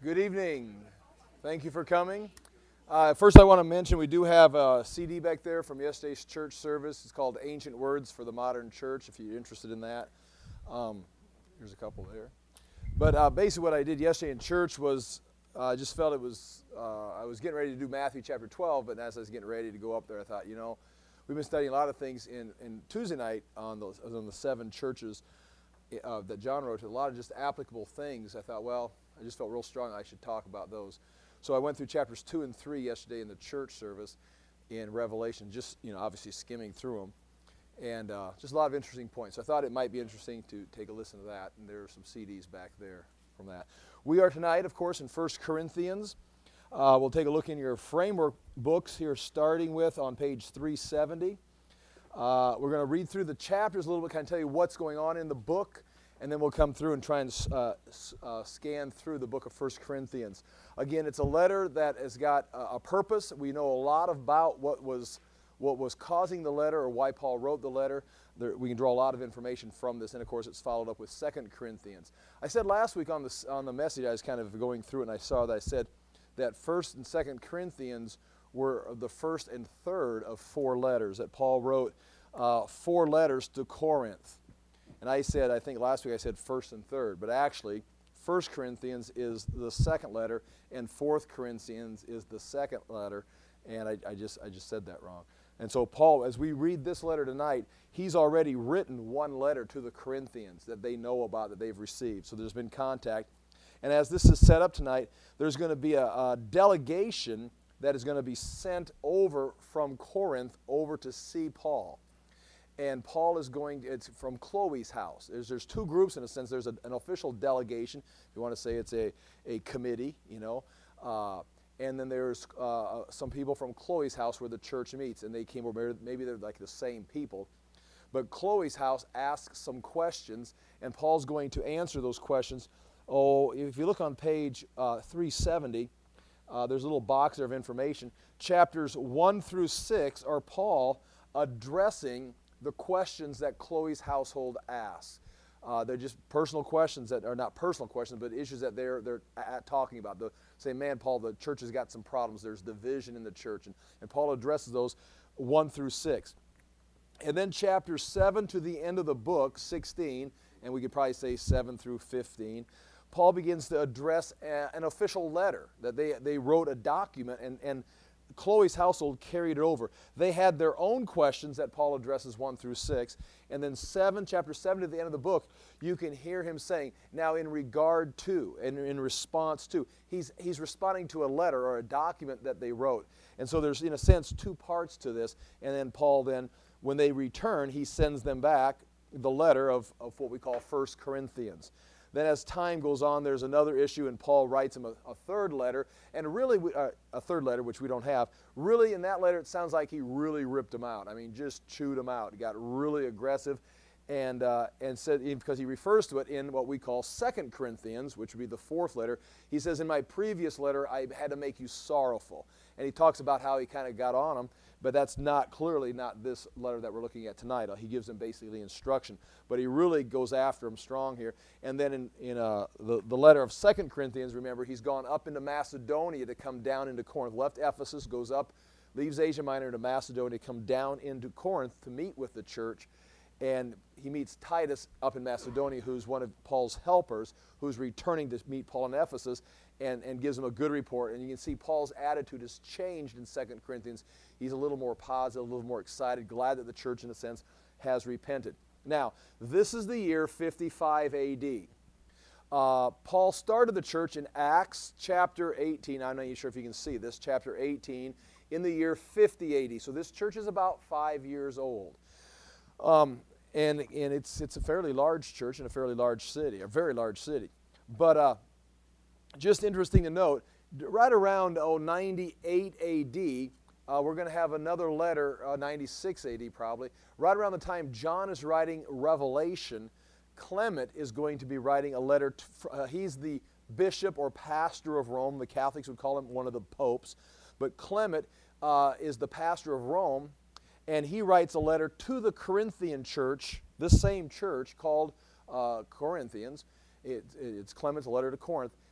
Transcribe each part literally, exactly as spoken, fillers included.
Good evening. Thank you for coming. Uh, first, I want to mention we do have a C D back there from yesterday's church service. It's called Ancient Words for the Modern Church, if you're interested in that. Um, here's a couple there. But uh, basically what I did yesterday in church was uh, I just felt it was, uh, I was getting ready to do Matthew chapter twelve, but as I was getting ready to go up there, I thought, you know, we've been studying a lot of things in, in Tuesday night on, those, on the seven churches uh, that John wrote, a lot of just applicable things. I thought, well, I just felt real strong I should talk about those. So I went through chapters two and three yesterday in the church service in Revelation, just, you know, obviously skimming through them. And uh, just a lot of interesting points. So I thought it might be interesting to take a listen to that, and there are some C Ds back there from that. We are tonight, of course, in First Corinthians. Uh, we'll take a look in your framework books here, starting with on page three seventy. Uh, we're going to read through the chapters a little bit, kind of tell you what's going on in the book, and then we'll come through and try and uh, uh, scan through the book of First Corinthians. Again, it's a letter that has got a, a purpose. We know a lot about what was what was causing the letter or why Paul wrote the letter. There, we can draw a lot of information from this, and of course it's followed up with Second Corinthians. I said last week on the, on the message, I was kind of going through it, and I saw that I said that First and Second Corinthians were the first and third of four letters, that Paul wrote uh, four letters to Corinth. And I said, I think last week I said first and third, but actually First Corinthians is the second letter, and Fourth Corinthians is the second letter, and I, I just I just said that wrong. And so Paul, as we read this letter tonight, he's already written one letter to the Corinthians that they know about, that they've received. So there's been contact. And as this is set up tonight, there's going to be a, a delegation that is going to be sent over from Corinth over to see Paul. And Paul is going, it's from Chloe's house. There's, there's two groups in a sense. There's a, an official delegation, if you want to say it's a, a committee, you know. Uh, and then there's uh, some people from Chloe's house where the church meets, and they came over, maybe they're like the same people. But Chloe's house asks some questions, and Paul's going to answer those questions. Oh, if you look on page uh, three seventy, uh, there's a little box there of information. Chapters one through six are Paul addressing the questions that Chloe's household asks. Uh, they're just personal questions that are not personal questions, but issues that they're they're at talking about. The say, man, Paul, the church has got some problems. There's division in the church, and, and Paul addresses those one through six. And then chapters seven to the end of the book, sixteen, and we could probably say seven through fifteen, Paul begins to address a, an official letter that they they wrote a document, and and Chloe's household carried it over. They had their own questions that Paul addresses one through six. And then seven, chapter seven to the end of the book, you can hear him saying, now in regard to, and in response to, he's, he's responding to a letter or a document that they wrote. And so there's, in a sense, two parts to this. And then Paul then, when they return, he sends them back the letter of, of what we call First Corinthians. Then as time goes on, there's another issue, and Paul writes him a, a third letter, and really, we, uh, a third letter, which we don't have. Really, in that letter, it sounds like he really ripped him out. I mean, just chewed him out. He got really aggressive, and uh, and said, because he refers to it in what we call Second Corinthians, which would be the fourth letter. He says, in my previous letter, I had to make you sorrowful. And he talks about how he kind of got on him, but that's not, clearly not this letter that we're looking at tonight. He gives them basically instruction, but he really goes after him strong here. And then in, in uh, the, the letter of Second Corinthians, remember, he's gone up into Macedonia to come down into Corinth. Left Ephesus, goes up, leaves Asia Minor to Macedonia, to come down into Corinth to meet with the church. And he meets Titus up in Macedonia, who's one of Paul's helpers, who's returning to meet Paul in Ephesus, and, and gives him a good report. And you can see Paul's attitude has changed in Second Corinthians. He's a little more positive, a little more excited, glad that the church, in a sense, has repented. Now, this is the year fifty-five A D. Uh, Paul started the church in Acts chapter eighteen. I'm not even sure if you can see this, chapter eighteen, in the year fifty A D. So this church is about five years old. Um, and and it's, it's a fairly large church in a fairly large city, a very large city. But uh, just interesting to note, right around oh, ninety-eight A D, uh, we're going to have another letter, uh, ninety-six A D probably. Right around the time John is writing Revelation, Clement is going to be writing a letter. To, uh, he's the bishop or pastor of Rome. The Catholics would call him one of the popes. But Clement uh, is the pastor of Rome, and he writes a letter to the Corinthian church, this same church called uh, Corinthians. It, it's Clement's letter to Corinth.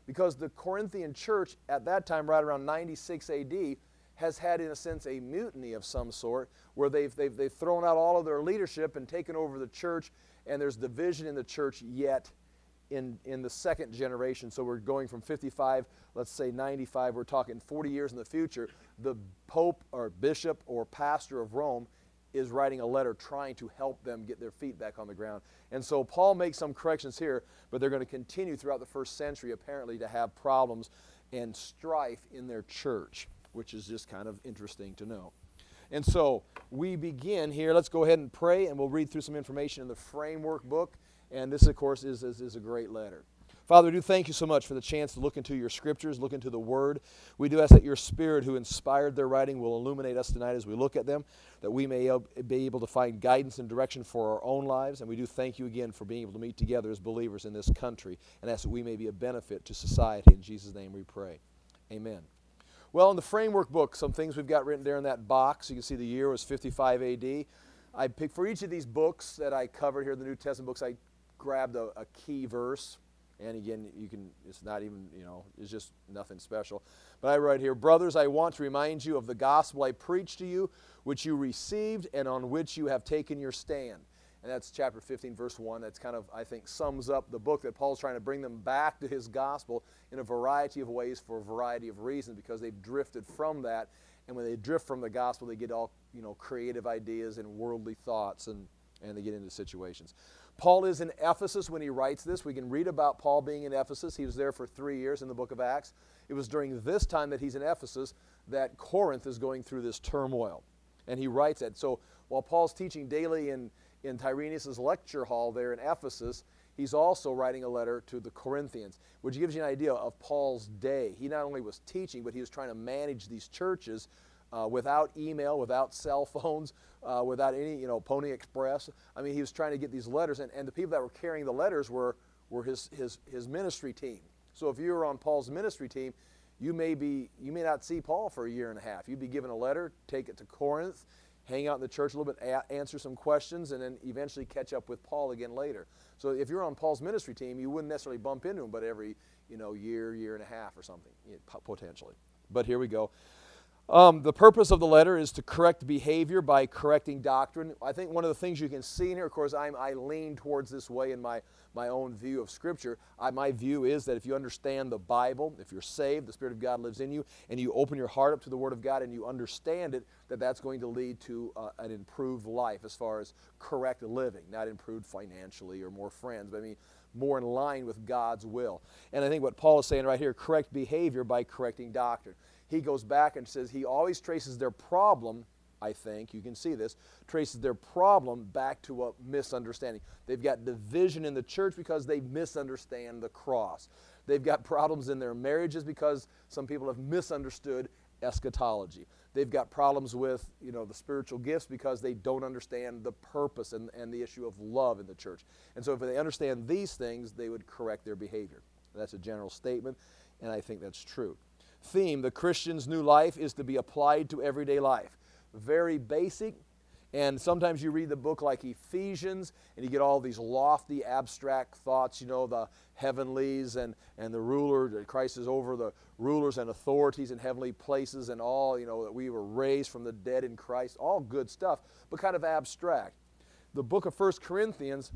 because the Corinthian church at that time, right around ninety-six A D, has had, in a sense, a mutiny of some sort, where they've, they've, they've thrown out all of their leadership and taken over the church, and there's division in the church yet in, in the second generation. So we're going from fifty-five, let's say ninety-five, we're talking forty years in the future. The Pope or Bishop or Pastor of Rome is writing a letter trying to help them get their feet back on the ground. And so Paul makes some corrections here, but they're going to continue throughout the first century apparently to have problems and strife in their church, which is just kind of interesting to know. And so we begin here. Let's go ahead and pray, and we'll read through some information in the framework book. And this, of course, is, is, is a great letter. Father, we do thank you so much for the chance to look into your scriptures, look into the Word. We do ask that your Spirit, who inspired their writing, will illuminate us tonight as we look at them, that we may be able to find guidance and direction for our own lives. And we do thank you again for being able to meet together as believers in this country, and ask that we may be a benefit to society. In Jesus' name we pray. Amen. Well, in the framework book, some things we've got written there in that box. You can see the year was fifty-five A D. I picked, for each of these books that I covered here, the New Testament books, I grabbed a, a key verse. And again, you can, it's not even, you know, it's just nothing special. But I write here, brothers, I want to remind you of the gospel I preached to you, which you received and on which you have taken your stand. And that's chapter fifteen, verse one. That's kind of, I think, sums up the book, that Paul's trying to bring them back to his gospel in a variety of ways for a variety of reasons, because they've drifted from that. And when they drift from the gospel, they get all, you know, creative ideas and worldly thoughts, and, and they get into situations. Paul is in Ephesus when he writes this. We can read about Paul being in Ephesus. He was there for three years in the book of Acts. It was during this time that he's in Ephesus that Corinth is going through this turmoil. And he writes that. So while Paul's teaching daily in, in Tyrannus' lecture hall there in Ephesus, he's also writing a letter to the Corinthians, which gives you an idea of Paul's day. He not only was teaching, but he was trying to manage these churches Uh, without email, without cell phones, uh, without any, you know, Pony Express. I mean, he was trying to get these letters, and, and the people that were carrying the letters were, were his, his, his ministry team. So if you were on Paul's ministry team, you may be, you may not see Paul for a year and a half. You'd be given a letter, take it to Corinth, hang out in the church a little bit, a- answer some questions, and then eventually catch up with Paul again later. So if you're on Paul's ministry team, you wouldn't necessarily bump into him, but every, you know, year, year and a half or something, potentially. But here we go. Um, the purpose of the letter is to correct behavior by correcting doctrine. I think one of the things you can see in here, of course, I'm, I lean towards this way in my, my own view of Scripture. I, my view is that if you understand the Bible, if you're saved, the Spirit of God lives in you, and you open your heart up to the Word of God and you understand it, that that's going to lead to uh, an improved life as far as correct living, not improved financially or more friends, but I mean more in line with God's will. And I think what Paul is saying right here, correct behavior by correcting doctrine. He goes back and says he always traces their problem, I think, you can see this, traces their problem back to a misunderstanding. They've got division in the church because they misunderstand the cross. They've got problems in their marriages because some people have misunderstood eschatology. They've got problems with, you know, the spiritual gifts because they don't understand the purpose and, and the issue of love in the church. And so if they understand these things, they would correct their behavior. That's a general statement, and I think that's true. Theme, the Christian's new life is to be applied to everyday life. Very basic, and sometimes you read the book like Ephesians, and you get all these lofty, abstract thoughts, you know, the heavenlies and, and the ruler, Christ is over the rulers and authorities in heavenly places and all, you know, that we were raised from the dead in Christ, all good stuff, but kind of abstract. The book of First Corinthians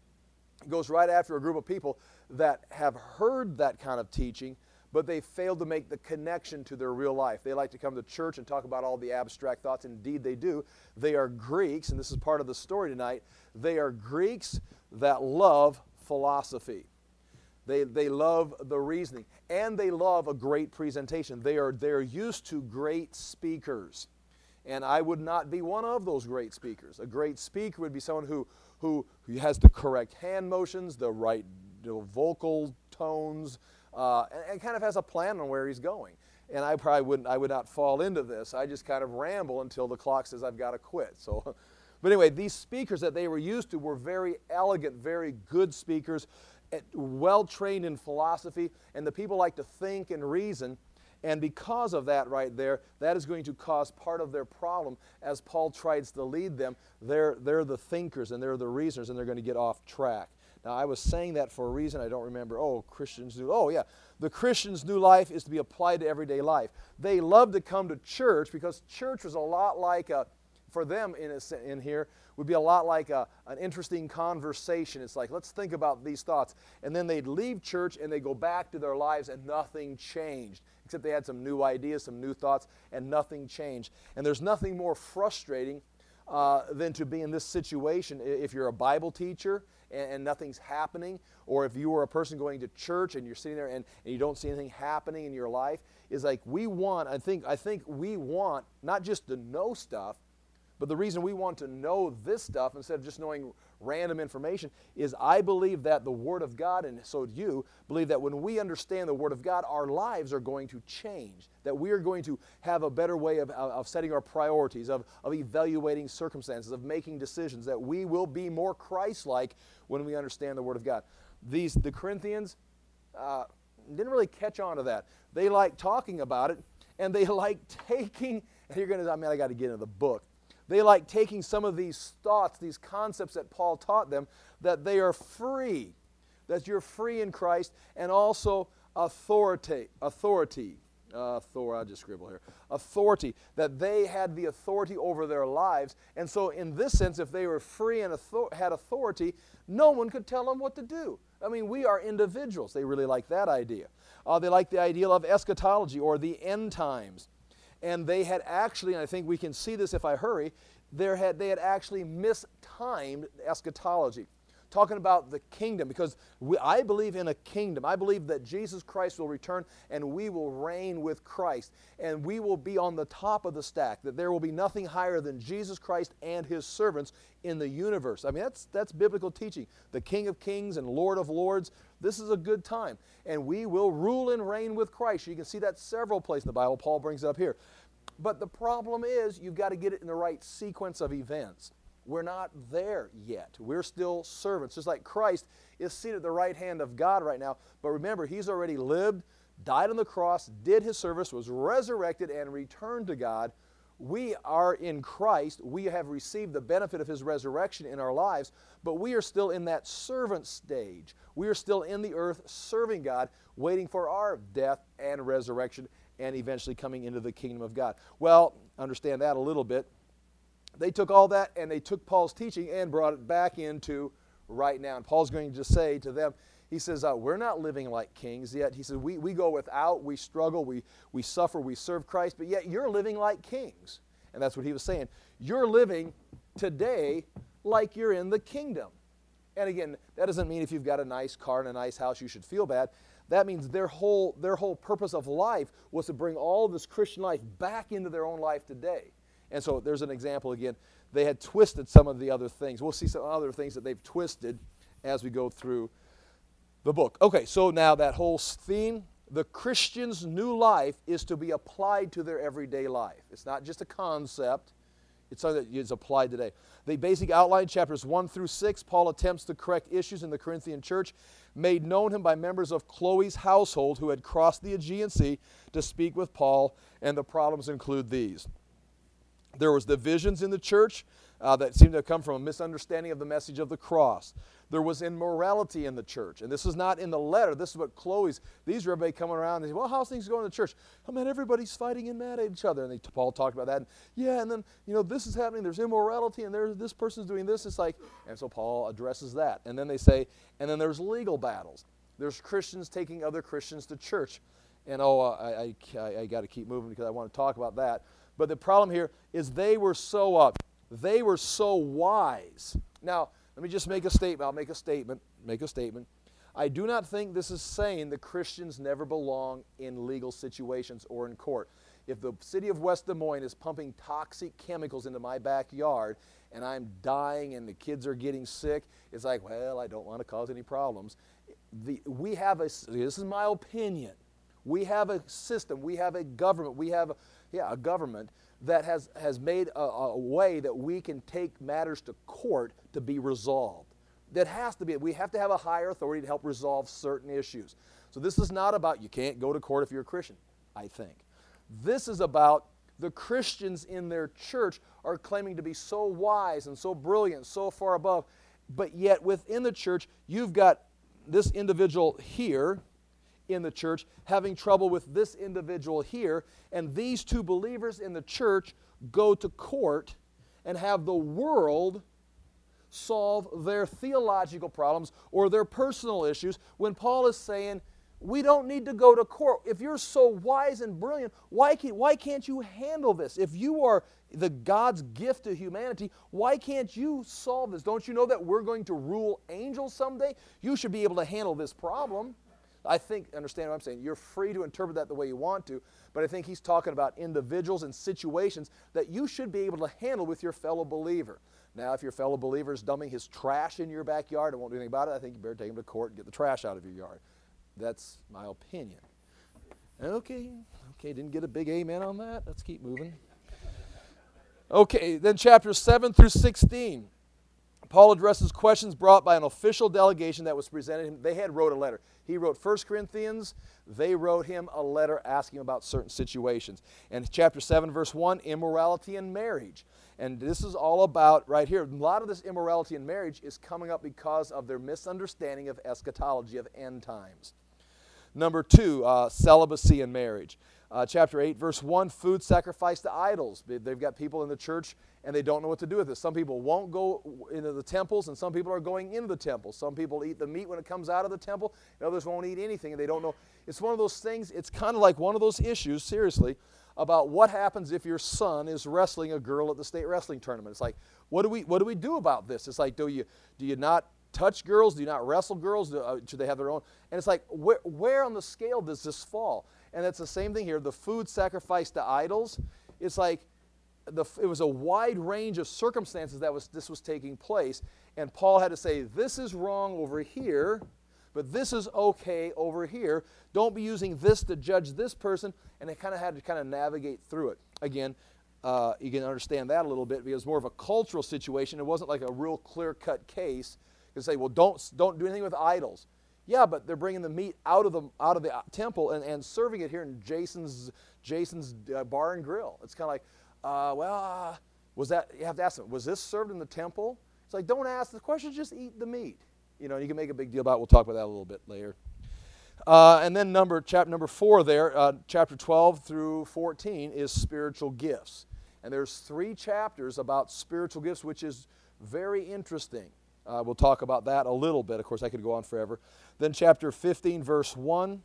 goes right after a group of people that have heard that kind of teaching, but they failed to make the connection to their real life. They like to come to church and talk about all the abstract thoughts. Indeed, they do. They are Greeks, and this is part of the story tonight. They are Greeks that love philosophy. They, they love the reasoning, and they love a great presentation. They are, they're used to great speakers, and I would not be one of those great speakers. A great speaker would be someone who, who, who has the correct hand motions, the right, you know, vocal tones, Uh, and, and kind of has a plan on where he's going. And I probably wouldn't, I would not fall into this. I just kind of ramble until the clock says I've got to quit. So, but anyway, these speakers that they were used to were very elegant, very good speakers, well trained in philosophy, and the people like to think and reason. And because of that right there, that is going to cause part of their problem as Paul tries to lead them. They're, they're the thinkers and they're the reasoners, and they're going to get off track. Now, I was saying that for a reason. I don't remember. Oh, Christians do. Oh, yeah. The Christian's new life is to be applied to everyday life. They love to come to church because church was a lot like a, for them in, a, in here, would be a lot like a, an interesting conversation. It's like, let's think about these thoughts. And then they'd leave church and they go back to their lives and nothing changed, except they had some new ideas, some new thoughts, and nothing changed. And there's nothing more frustrating uh, than to be in this situation if you're a Bible teacher and, and nothing's happening, or if you were a person going to church and you're sitting there and, and you don't see anything happening in your life. Is like we want, I think, I think we want not just to know stuff, but the reason we want to know this stuff instead of just knowing random information is I believe that the Word of God, and so do you, believe that when we understand the Word of God, our lives are going to change, that we are going to have a better way of, of setting our priorities, of, of evaluating circumstances, of making decisions, that we will be more Christ-like when we understand the Word of God. These, the Corinthians uh, didn't really catch on to that. They like talking about it, and they like taking, and you're going to, I mean, I got to get into the book. They like taking some of these thoughts, these concepts that Paul taught them, that they are free, that you're free in Christ, and also authority, authority, uh, Thor, I just scribble here, authority, that they had the authority over their lives. And so in this sense, if they were free and author- had authority, no one could tell them what to do. I mean, we are individuals. They really like that idea. Uh, they like the idea of eschatology or the end times. And they had actually, and I think we can see this if I hurry, there had, they had actually mistimed eschatology, talking about the kingdom, because we, I believe in a kingdom. I believe that Jesus Christ will return and we will reign with Christ, and we will be on the top of the stack, that there will be nothing higher than Jesus Christ and His servants in the universe. I mean, that's, that's biblical teaching. The King of Kings and Lord of Lords, this is a good time. And we will rule and reign with Christ. You can see that several places in the Bible. Paul brings it up here. But the problem is you've got to get it in the right sequence of events. We're not there yet. We're still servants. Just like Christ is seated at the right hand of God right now. But remember, He's already lived, died on the cross, did His service, was resurrected, and returned to God. We are in Christ. We have received the benefit of His resurrection in our lives, but we are still in that servant stage. We are still in the earth serving God, waiting for our death and resurrection, and eventually coming into the kingdom of God. Well, understand that a little bit. They took all that and they took Paul's teaching and brought it back into right now. And Paul's going to say to them, he says, uh, we're not living like kings yet. He says, we, we go without, we struggle, we, we suffer, we serve Christ, but yet you're living like kings. And that's what he was saying. You're living today like you're in the kingdom. And again, that doesn't mean if you've got a nice car and a nice house, you should feel bad. That means their whole, their whole purpose of life was to bring all this Christian life back into their own life today. And so there's an example again. They had twisted some of the other things. We'll see some other things that they've twisted as we go through the book. Okay, so now that whole theme, the Christian's new life is to be applied to their everyday life. It's not just a concept. It's something that is applied today. The basic outline, chapters one through six, Paul attempts to correct issues in the Corinthian church made known him by members of Chloe's household who had crossed the Aegean Sea to speak with Paul, and the problems include these. There was divisions in the church uh, that seemed to have come from a misunderstanding of the message of the cross. There was immorality in the church, and this is not in the letter. This is what Chloe's, these are everybody coming around and say, well, how's things going in the church? Oh, man, everybody's fighting and mad at each other. And they, Paul talked about that. And, yeah, and then, you know, this is happening. There's immorality, and there's, this person's doing this. It's like, and so Paul addresses that. And then they say, and then there's legal battles. There's Christians taking other Christians to church. And, oh, I, I, I, I got to keep moving because I want to talk about that. But the problem here is they were so uh, they were so wise. Now, let me just make a statement. I'll make a statement. Make a statement. I do not think this is saying that Christians never belong in legal situations or in court. If the city of West Des Moines is pumping toxic chemicals into my backyard and I'm dying and the kids are getting sick, it's like, well, I don't want to cause any problems. The, we have a, this is my opinion, we have a system, we have a government, we have a, yeah, a government that has, has made a, a way that we can take matters to court to be resolved. That has to be, we have to have a higher authority to help resolve certain issues. So this is not about you can't go to court if you're a Christian. I think. This is about the Christians in their church are claiming to be so wise and so brilliant, so far above, but yet within the church, you've got this individual here in the church having trouble with this individual here, and these two believers in the church go to court and have the world solve their theological problems or their personal issues, when Paul is saying, we don't need to go to court. If you're so wise and brilliant, why can't, why can't you handle this? If you are the God's gift to humanity, why can't you solve this? Don't you know that we're going to rule angels someday? You should be able to handle this problem. I think, understand what I'm saying, you're free to interpret that the way you want to, but I think he's talking about individuals and situations that you should be able to handle with your fellow believer. Now, if your fellow believer is dumping his trash in your backyard and won't do anything about it, I think you better take him to court and get the trash out of your yard. That's my opinion. Okay, okay, didn't get a big amen on that. Let's keep moving. Okay, then chapters seven through sixteen. Paul addresses questions brought by an official delegation that was presented him. They had wrote a letter. He wrote First Corinthians. They wrote him a letter asking about certain situations. And chapter seven, verse one, immorality in marriage. And this is all about, right here, a lot of this immorality in marriage is coming up because of their misunderstanding of eschatology, of end times. Number two, uh, celibacy in marriage. Uh, chapter eight, verse one, food sacrificed to idols. They've got people in the church and they don't know what to do with this. Some people won't go into the temples, and some people are going into the temple. Some people eat the meat when it comes out of the temple, and others won't eat anything, and they don't know. It's one of those things, it's kind of like one of those issues, seriously, about what happens if your son is wrestling a girl at the state wrestling tournament. It's like, what do we, what do we do about this? It's like, do you, do you not touch girls? Do you not wrestle girls? Do, uh, should they have their own? And it's like, where, where on the scale does this fall? And it's the same thing here. The food sacrificed to idols, it's like the, it was a wide range of circumstances that was this was taking place. And Paul had to say, this is wrong over here, but this is okay over here. Don't be using this to judge this person. And they kind of had to kind of navigate through it. Again, uh, you can understand that a little bit because it was more of a cultural situation. It wasn't like a real clear-cut case. You can say, well, don't, don't do anything with idols. Yeah, but they're bringing the meat out of the, out of the temple and, and serving it here in Jason's, Jason's uh, Bar and Grill. It's kind of like, uh, well, uh, was that, you have to ask them, was this served in the temple? It's like, don't ask the questions, just eat the meat. You know, you can make a big deal about it. We'll talk about that a little bit later. Uh, and then number, chapter number four there, uh, chapter twelve through fourteen is spiritual gifts. And there's three chapters about spiritual gifts, which is very interesting. Uh, we'll talk about that a little bit. Of course, I could go on forever. Then chapter fifteen, verse one,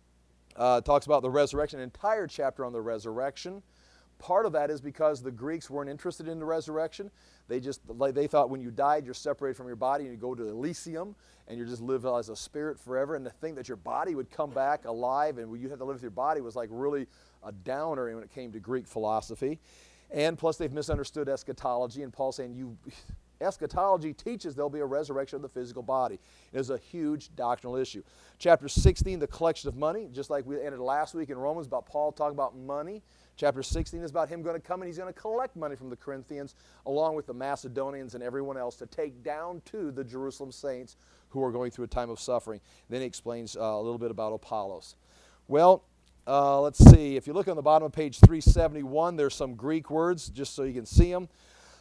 uh, talks about the resurrection, an entire chapter on the resurrection. Part of that is because the Greeks weren't interested in the resurrection. They just like they thought when you died, you're separated from your body and you go to Elysium and you just live as a spirit forever. And to think that your body would come back alive and you had to live with your body was like really a downer when it came to Greek philosophy. And plus, they've misunderstood eschatology. And Paul's saying you. Eschatology teaches there'll be a resurrection of the physical body. It is a huge doctrinal issue. Chapter sixteen, the collection of money, just like we ended last week in Romans about Paul talking about money. Chapter sixteen is about him going to come and he's going to collect money from the Corinthians along with the Macedonians and everyone else to take down to the Jerusalem saints who are going through a time of suffering. Then he explains uh, a little bit about Apollos. Well, uh, let's see. If you look on the bottom of page three seventy-one, there's some Greek words just so you can see them.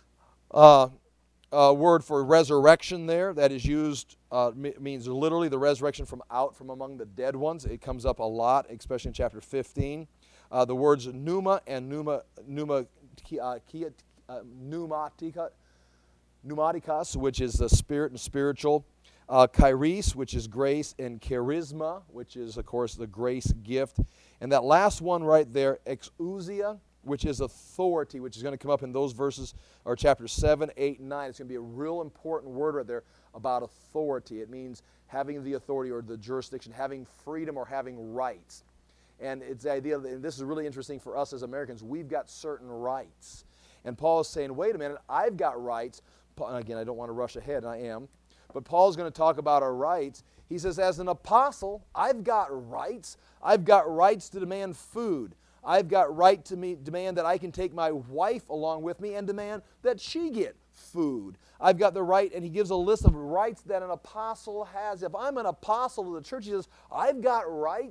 Uh, Uh, word for resurrection there that is used uh, means literally the resurrection from out from among the dead ones. It comes up a lot, especially in chapter fifteen. Uh, the words pneuma and pneuma, pneuma, uh, kia, uh, pneumatica, pneumatikos, which is the spirit and spiritual. Uh, charis, which is grace, and charisma, which is, of course, the grace gift. And that last one right there, exousia, which is authority, which is going to come up in those verses, or chapters seven, eight, and nine. It's going to be a real important word right there about authority. It means having the authority or the jurisdiction, having freedom or having rights. And it's the idea, that, and this is really interesting for us as Americans, we've got certain rights. And Paul is saying, wait a minute, I've got rights. Again, I don't want to rush ahead, and I am. But Paul's going to talk about our rights. He says, as an apostle, I've got rights. I've got rights to demand food. I've got right to me, demand that I can take my wife along with me and demand that she get food. I've got the right, and he gives a list of rights that an apostle has. If I'm an apostle to the church, he says, I've got rights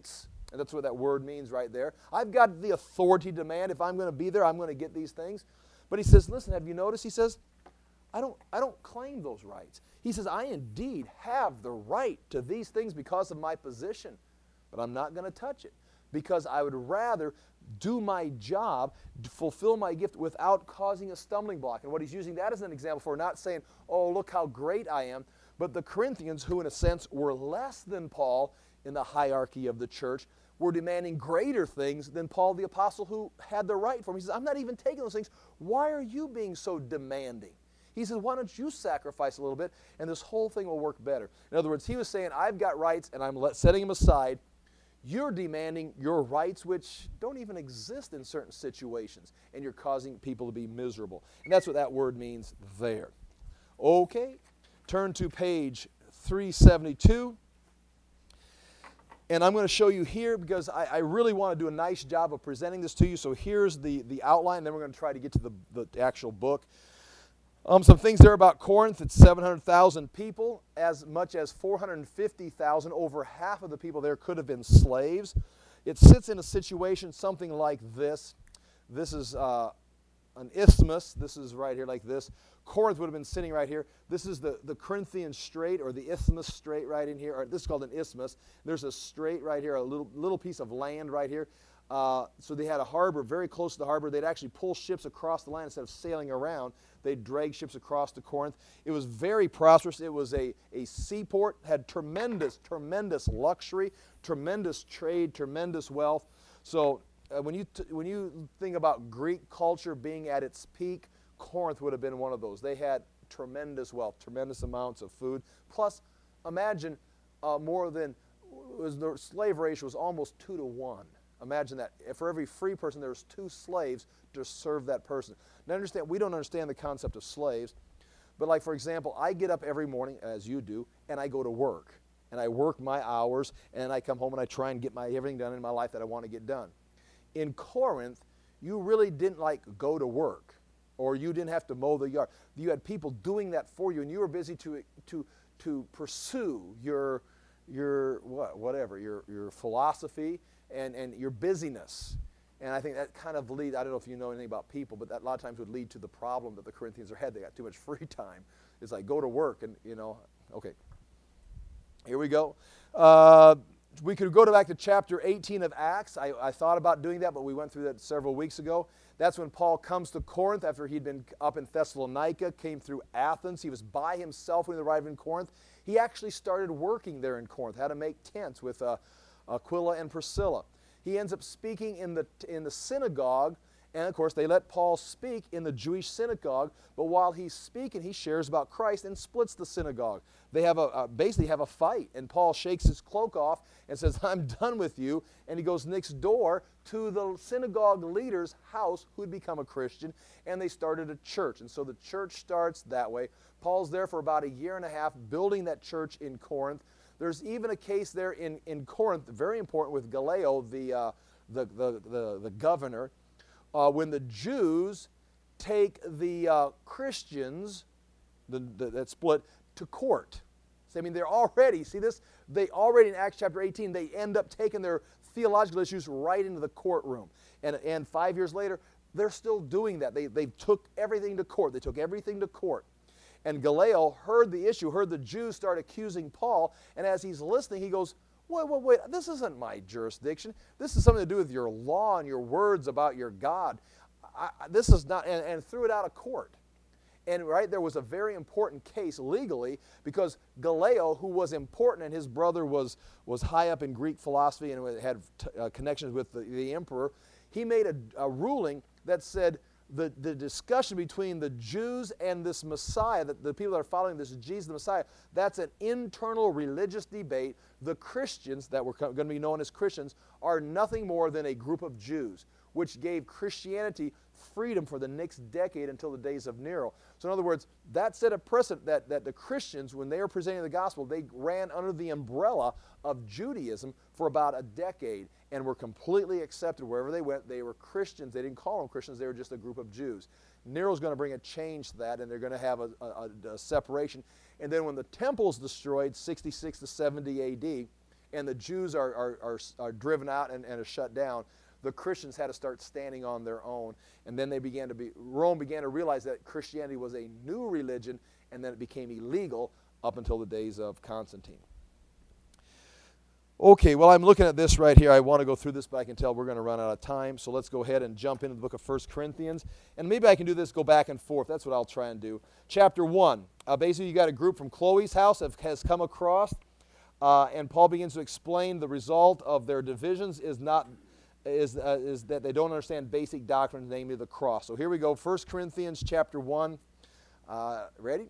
And that's what that word means right there. I've got the authority to demand. If I'm going to be there, I'm going to get these things. But he says, listen, have you noticed? He says, I don't, I don't claim those rights. He says, I indeed have the right to these things because of my position, but I'm not going to touch it because I would rather do my job, fulfill my gift without causing a stumbling block. And what he's using that as an example for, not saying, oh, look how great I am, but the Corinthians, who in a sense were less than Paul in the hierarchy of the church, were demanding greater things than Paul the apostle, who had the right for him. He says, I'm not even taking those things. Why are you being so demanding? He says, why don't you sacrifice a little bit, and this whole thing will work better. In other words, he was saying, I've got rights, and I'm let, setting them aside. You're demanding your rights, which don't even exist in certain situations, and you're causing people to be miserable. And that's what that word means there. Okay, turn to page three seventy-two. And I'm going to show you here because I, I really want to do a nice job of presenting this to you. So here's the, the outline, then we're going to try to get to the, the actual book. Um, some things there about Corinth. It's seven hundred thousand people, as much as four hundred fifty thousand. Over half of the people there could have been slaves. It sits in a situation something like this. This is uh, an isthmus. This is right here like this. Corinth would have been sitting right here. This is the, the Corinthian Strait, or the Isthmus Strait right in here. Or this is called an isthmus. There's a strait right here, a little, little piece of land right here. Uh, so they had a harbor very close to the harbor. They'd actually pull ships across the land instead of sailing around. They'd drag ships across to Corinth. It was very prosperous. It was a, a seaport, had tremendous, tremendous luxury, tremendous trade, tremendous wealth. So uh, when you t when you think about Greek culture being at its peak, Corinth would have been one of those. They had tremendous wealth, tremendous amounts of food. Plus, imagine uh, more than, was the slave ratio was almost two to one. Imagine that. For every free person, there was two slaves to serve that person. Now understand, we don't understand the concept of slaves, but like for example, I get up every morning, as you do, and I go to work. And I work my hours, and I come home and I try and get my everything done in my life that I want to get done. In Corinth, you really didn't like go to work, or you didn't have to mow the yard. You had people doing that for you, and you were busy to, to, to pursue your, your what, whatever, your, your philosophy, And, and your busyness. And I think that kind of leads, I don't know if you know anything about people, but that a lot of times would lead to the problem that the Corinthians had. They got too much free time. It's like, go to work and, you know, okay. Here we go. Uh, we could go to back to chapter eighteen of Acts. I, I thought about doing that, but we went through that several weeks ago. That's when Paul comes to Corinth after he'd been up in Thessalonica, came through Athens. He was by himself when he arrived in Corinth. He actually started working there in Corinth, how to make tents with uh, Aquila and Priscilla. He ends up speaking in the, in the synagogue, and of course they let Paul speak in the Jewish synagogue, but while he's speaking, he shares about Christ and splits the synagogue. They have a, uh, basically have a fight, and Paul shakes his cloak off and says, I'm done with you, and he goes next door to the synagogue leader's house, who had become a Christian, and they started a church. And so the church starts that way. Paul's there for about a year and a half building that church in Corinth. There's even a case there in, in Corinth, very important, with Gallio, the, uh, the, the, the, the governor, uh, when the Jews take the uh, Christians, the, the, that split, to court. So, I mean, they're already, see this? They already, in Acts chapter eighteen, they end up taking their theological issues right into the courtroom. And, and five years later, they're still doing that. They, they took everything to court. They took everything to court. And Gallio heard the issue, heard the Jews start accusing Paul, and as he's listening, he goes, wait, wait, wait, this isn't my jurisdiction. This is something to do with your law and your words about your God. I, this is not, and, and threw it out of court. And right, there was a very important case legally, because Gallio, who was important, and his brother was, was high up in Greek philosophy and had t uh, connections with the, the emperor, he made a, a ruling that said, The, the discussion between the Jews and this Messiah, that the people that are following this Jesus the Messiah, that's an internal religious debate. The Christians, that were going to be known as Christians, are nothing more than a group of Jews, which gave Christianity freedom for the next decade until the days of Nero. So in other words, that set a precedent that, that the Christians, when they were presenting the gospel, they ran under the umbrella of Judaism for about a decade and were completely accepted wherever they went. They were Christians. They didn't call them Christians. They were just a group of Jews. Nero's going to bring a change to that, and they're going to have a, a, a separation. And then when the temple's destroyed, sixty-six to seventy A D, and the Jews are, are, are, are driven out and, and are shut down, the Christians had to start standing on their own. And then they began to be, Rome began to realize that Christianity was a new religion, and then it became illegal up until the days of Constantine. Okay, well, I'm looking at this right here. I want to go through this, but I can tell we're going to run out of time. So let's go ahead and jump into the book of First Corinthians. And maybe I can do this, go back and forth. That's what I'll try and do. Chapter one. Uh, basically, you got a group from Chloe's house that has come across. Uh, and Paul begins to explain the result of their divisions is not is, uh, is that they don't understand basic doctrines, namely the cross. So here we go. First Corinthians chapter one. Uh, ready?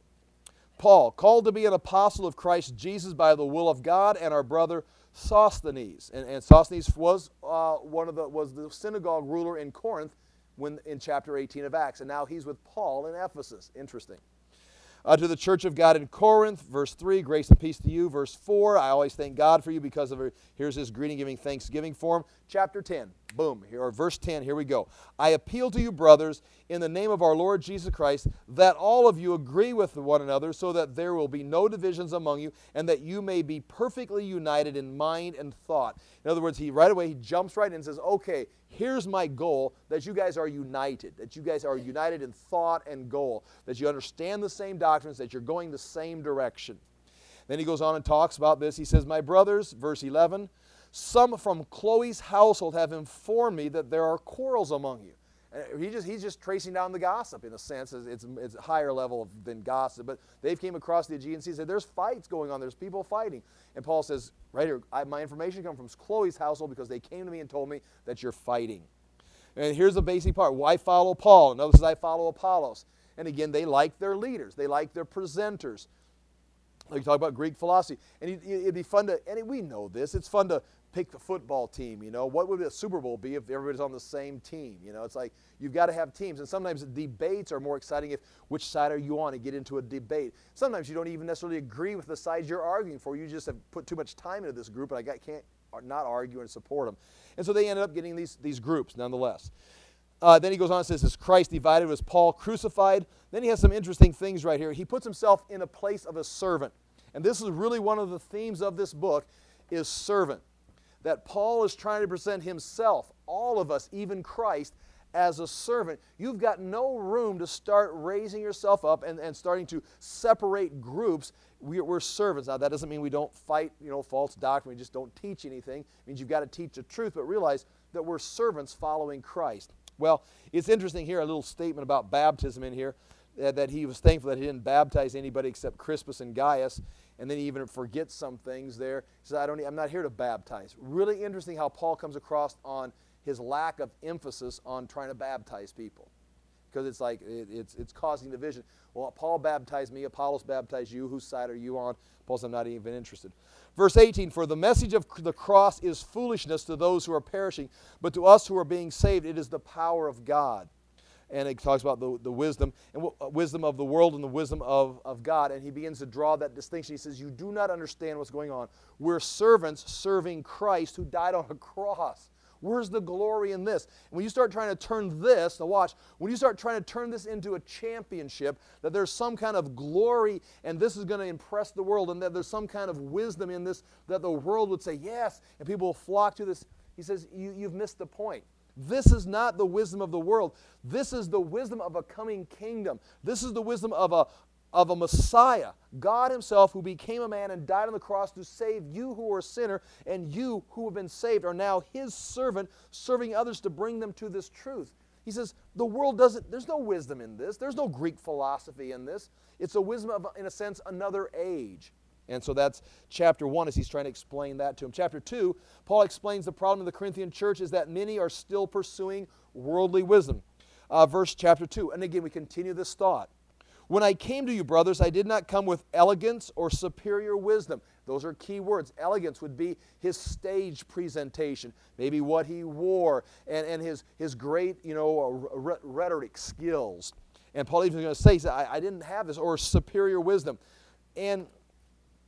Paul, called to be an apostle of Christ Jesus by the will of God, and our brother Sosthenes, and, and Sosthenes was uh, one of the was the synagogue ruler in Corinth when in chapter eighteen of Acts, and now he's with Paul in Ephesus. Interesting. Uh, to the church of God in Corinth, verse three, grace and peace to you. Verse four, I always thank God for you because of her. Here's his greeting, giving thanksgiving for him. Chapter ten, boom, here, or verse ten, here we go. I appeal to you, brothers, in the name of our Lord Jesus Christ, that all of you agree with one another so that there will be no divisions among you, and that you may be perfectly united in mind and thought. In other words, he right away, he jumps right in and says, okay, here's my goal, that you guys are united, that you guys are united in thought and goal, that you understand the same doctrines, that you're going the same direction. Then he goes on and talks about this. He says, my brothers, verse eleven, some from Chloe's household have informed me that there are quarrels among you. And he just, he's just tracing down the gossip in a sense. It's, it's a higher level of, than gossip. But they've came across the Aegean Sea and said, there's fights going on. There's people fighting. And Paul says, right here, I, my information comes from Chloe's household because they came to me and told me that you're fighting. And here's the basic part. Why follow Paul? And others says, I follow Apollos. And again, they like their leaders. They like their presenters. Like you talk about Greek philosophy. And it, it'd be fun to, and we know this, it's fun to pick the football team, you know. What would a Super Bowl be if everybody's on the same team? You know, it's like you've got to have teams. And sometimes debates are more exciting if which side are you on and get into a debate. Sometimes you don't even necessarily agree with the side you're arguing for. You just have put too much time into this group, and I got, can't not argue and support them. And so they ended up getting these, these groups nonetheless. Uh, then he goes on and says, is Christ divided? Was Paul crucified? Then he has some interesting things right here. He puts himself in a place of a servant. And this is really one of the themes of this book is servant. That Paul is trying to present himself, all of us, even Christ, as a servant. You've got no room to start raising yourself up and, and starting to separate groups. We're, we're servants. Now, that doesn't mean we don't fight, you know, false doctrine. We just don't teach anything. It means you've got to teach the truth, but realize that we're servants following Christ. Well, it's interesting here, a little statement about baptism in here, uh, that he was thankful that he didn't baptize anybody except Crispus and Gaius. And then he even forgets some things there. He says, I don't, I'm not here to baptize. Really interesting how Paul comes across on his lack of emphasis on trying to baptize people. Because it's like, it, it's, it's causing division. Well, Paul baptized me, Apollos baptized you. Whose side are you on? Paul says, I'm not even interested. Verse eighteen, for the message of the cross is foolishness to those who are perishing, but to us who are being saved, it is the power of God. And it talks about the, the wisdom and w- wisdom of the world and the wisdom of, of God. And he begins to draw that distinction. He says, you do not understand what's going on. We're servants serving Christ who died on a cross. Where's the glory in this? And when you start trying to turn this, now watch, when you start trying to turn this into a championship, that there's some kind of glory and this is going to impress the world, and that there's some kind of wisdom in this, that the world would say yes, and people will flock to this. He says, you, you've missed the point. This is not the wisdom of the world. This is the wisdom of a coming kingdom. This is the wisdom of a, of a Messiah, God himself, who became a man and died on the cross to save you who are a sinner, and you who have been saved are now his servant, serving others to bring them to this truth. He says, the world doesn't, there's no wisdom in this. There's no Greek philosophy in this. It's a wisdom of, in a sense, another age. And so that's chapter one as he's trying to explain that to him. Chapter two, Paul explains the problem of the Corinthian church is that many are still pursuing worldly wisdom. Uh, verse chapter two, and again we continue this thought. When I came to you, brothers, I did not come with elegance or superior wisdom. Those are key words. Elegance would be his stage presentation, maybe what he wore, and, and his, his great, you know, rhetoric skills. And Paul even is going to say, I, I didn't have this, or superior wisdom. And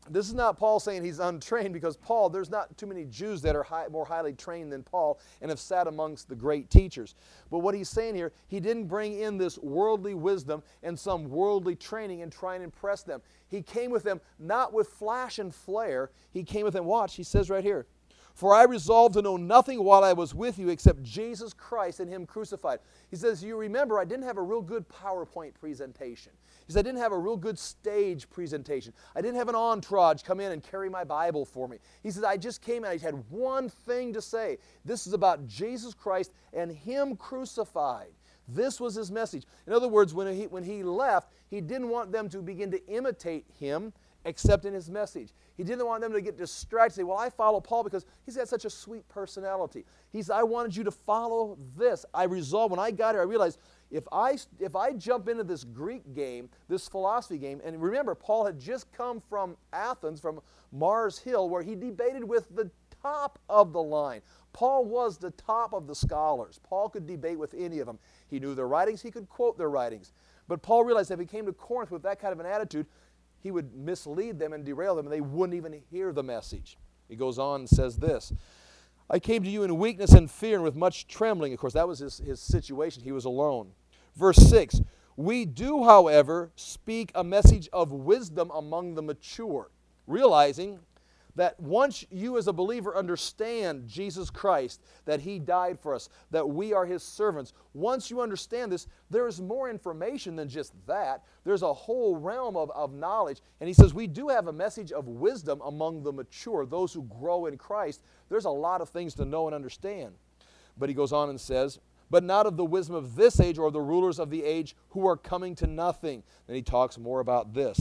This is not Paul saying he's untrained, because Paul, there's not too many Jews that are high, more highly trained than Paul and have sat amongst the great teachers. But what he's saying here, he didn't bring in this worldly wisdom and some worldly training and try and impress them. He came with them not with flash and flare. He came with them, watch, he says right here, "For I resolved to know nothing while I was with you except Jesus Christ and Him crucified." He says, you remember, I didn't have a real good PowerPoint presentation. He said, I didn't have a real good stage presentation. I didn't have an entourage come in and carry my Bible for me. He says, I just came and I had one thing to say. This is about Jesus Christ and Him crucified. This was his message. In other words, when he, when he left, he didn't want them to begin to imitate him except in his message. He didn't want them to get distracted, say, well, I follow Paul because he's got such a sweet personality. He said, I wanted you to follow this. I resolved, when I got here, I realized if I, if I jump into this Greek game, this philosophy game, and remember, Paul had just come from Athens, from Mars Hill, where he debated with the top of the line. Paul was the top of the scholars. Paul could debate with any of them. He knew their writings. He could quote their writings. But Paul realized that if he came to Corinth with that kind of an attitude, he would mislead them and derail them, and they wouldn't even hear the message. He goes on and says this, I came to you in weakness and fear and with much trembling. Of course, that was his, his situation. He was alone. Verse six, we do, however, speak a message of wisdom among the mature, realizing that once you as a believer understand Jesus Christ, that He died for us, that we are His servants, once you understand this, there is more information than just that. There's a whole realm of, of knowledge. And he says we do have a message of wisdom among the mature, those who grow in Christ. There's a lot of things to know and understand. But he goes on and says, but not of the wisdom of this age or of the rulers of the age who are coming to nothing. Then he talks more about this.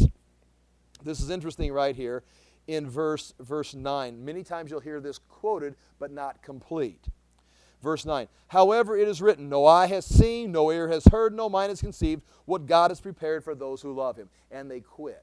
This is interesting right here. In verse, verse nine. Many times you'll hear this quoted, but not complete. Verse nine. However it is written, no eye has seen, no ear has heard, no mind has conceived what God has prepared for those who love Him. And they quit.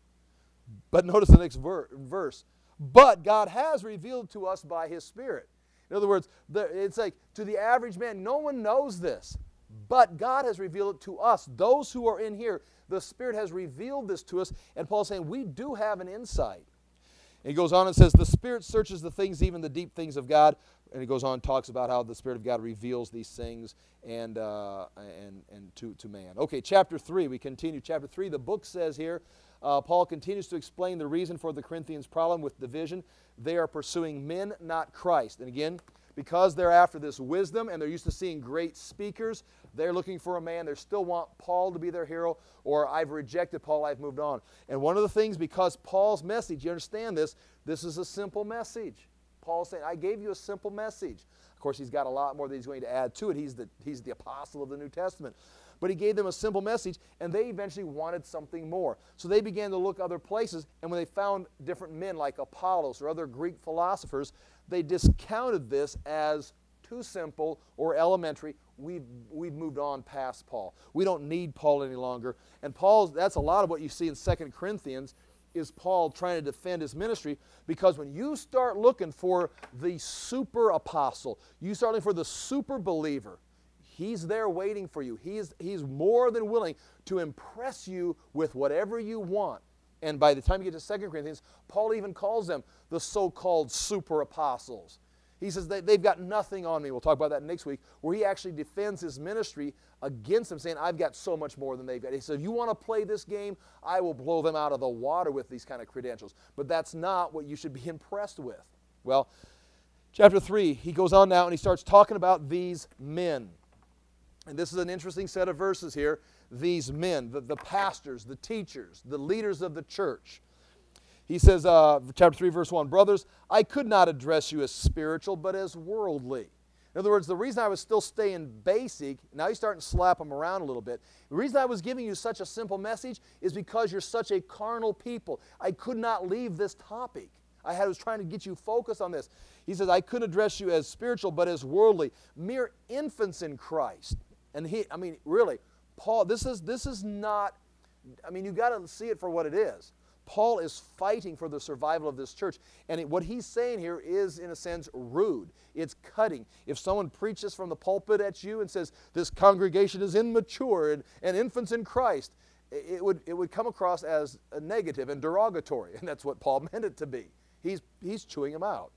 But notice the next ver verse. But God has revealed to us by His Spirit. In other words, the, it's like to the average man, no one knows this. But God has revealed it to us. Those who are in here, the Spirit has revealed this to us. And Paul's saying we do have an insight. He goes on and says, the Spirit searches the things, even the deep things of God. And he goes on and talks about how the Spirit of God reveals these things and, uh, and, and to, to man. Okay, chapter three, we continue. Chapter three, the book says here, uh, Paul continues to explain the reason for the Corinthians' problem with division. They are pursuing men, not Christ. And again, because they're after this wisdom and they're used to seeing great speakers, they're looking for a man. They still want Paul to be their hero, or I've rejected Paul, I've moved on. And one of the things, because Paul's message, you understand this, this is a simple message. Paul's saying, I gave you a simple message. Of course, he's got a lot more that he's going to add to it. He's the, he's the apostle of the New Testament. But he gave them a simple message, and they eventually wanted something more. So they began to look other places, and when they found different men like Apollos or other Greek philosophers, they discounted this as too simple or elementary. We've, we've moved on past Paul. We don't need Paul any longer. And Paul's, that's a lot of what you see in Second Corinthians, is Paul trying to defend his ministry, because when you start looking for the super apostle, you start looking for the super believer, he's there waiting for you. He's, he's more than willing to impress you with whatever you want. And by the time you get to Second Corinthians, Paul even calls them the so-called super apostles. He says they, they've got nothing on me. We'll talk about that next week, where he actually defends his ministry against them, saying, I've got so much more than they've got. He said, if you want to play this game, I will blow them out of the water with these kind of credentials. But that's not what you should be impressed with. Well, chapter three, he goes on now and he starts talking about these men. And this is an interesting set of verses here. These men, the, the pastors, the teachers, the leaders of the church. He says, uh, chapter three, verse one, brothers, I could not address you as spiritual, but as worldly. In other words, the reason I was still staying basic, now he's starting to slap them around a little bit. The reason I was giving you such a simple message is because you're such a carnal people. I could not leave this topic. I had, was trying to get you focused on this. He says, I couldn't address you as spiritual, but as worldly, mere infants in Christ. And he, I mean, really, Paul, this is, this is not, I mean, you've got to see it for what it is. Paul is fighting for the survival of this church. And it, what he's saying here is, in a sense, rude. It's cutting. If someone preaches from the pulpit at you and says, this congregation is immature and, and infants in Christ, it would, it would come across as a negative and derogatory, and that's what Paul meant it to be. He's, he's chewing them out.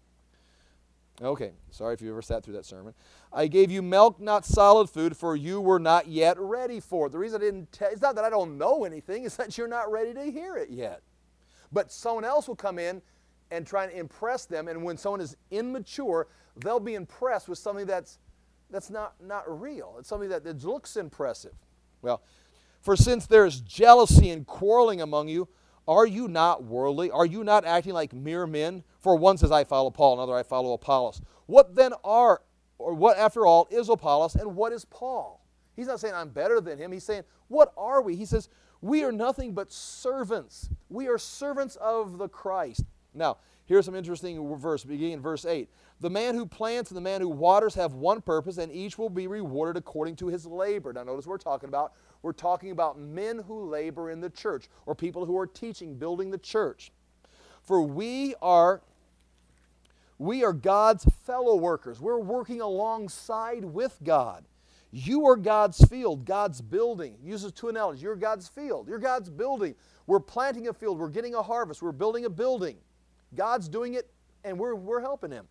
Okay, sorry if you ever sat through that sermon. I gave you milk, not solid food, for you were not yet ready for it. The reason I didn't tell, it's not that I don't know anything, it's that you're not ready to hear it yet. But someone else will come in and try and impress them, and when someone is immature, they'll be impressed with something that's, that's not, not real. It's something that, that looks impressive. Well, for since there is jealousy and quarreling among you, are you not worldly? Are you not acting like mere men? For one says, I follow Paul, another, I follow Apollos. What then are, or what after all is Apollos, and what is Paul? He's not saying I'm better than him. He's saying, what are we? He says, we are nothing but servants. We are servants of the Christ. Now, here's some interesting verse, beginning in verse eight. The man who plants and the man who waters have one purpose, and each will be rewarded according to his labor. Now, notice what we're talking about. We're talking about men who labor in the church, or people who are teaching, building the church. For we are, we are God's fellow workers. We're working alongside with God. You are God's field, God's building. He uses two analogies. You're God's field. You're God's building. We're planting a field. We're getting a harvest. We're building a building. God's doing it, and we're, we're helping Him.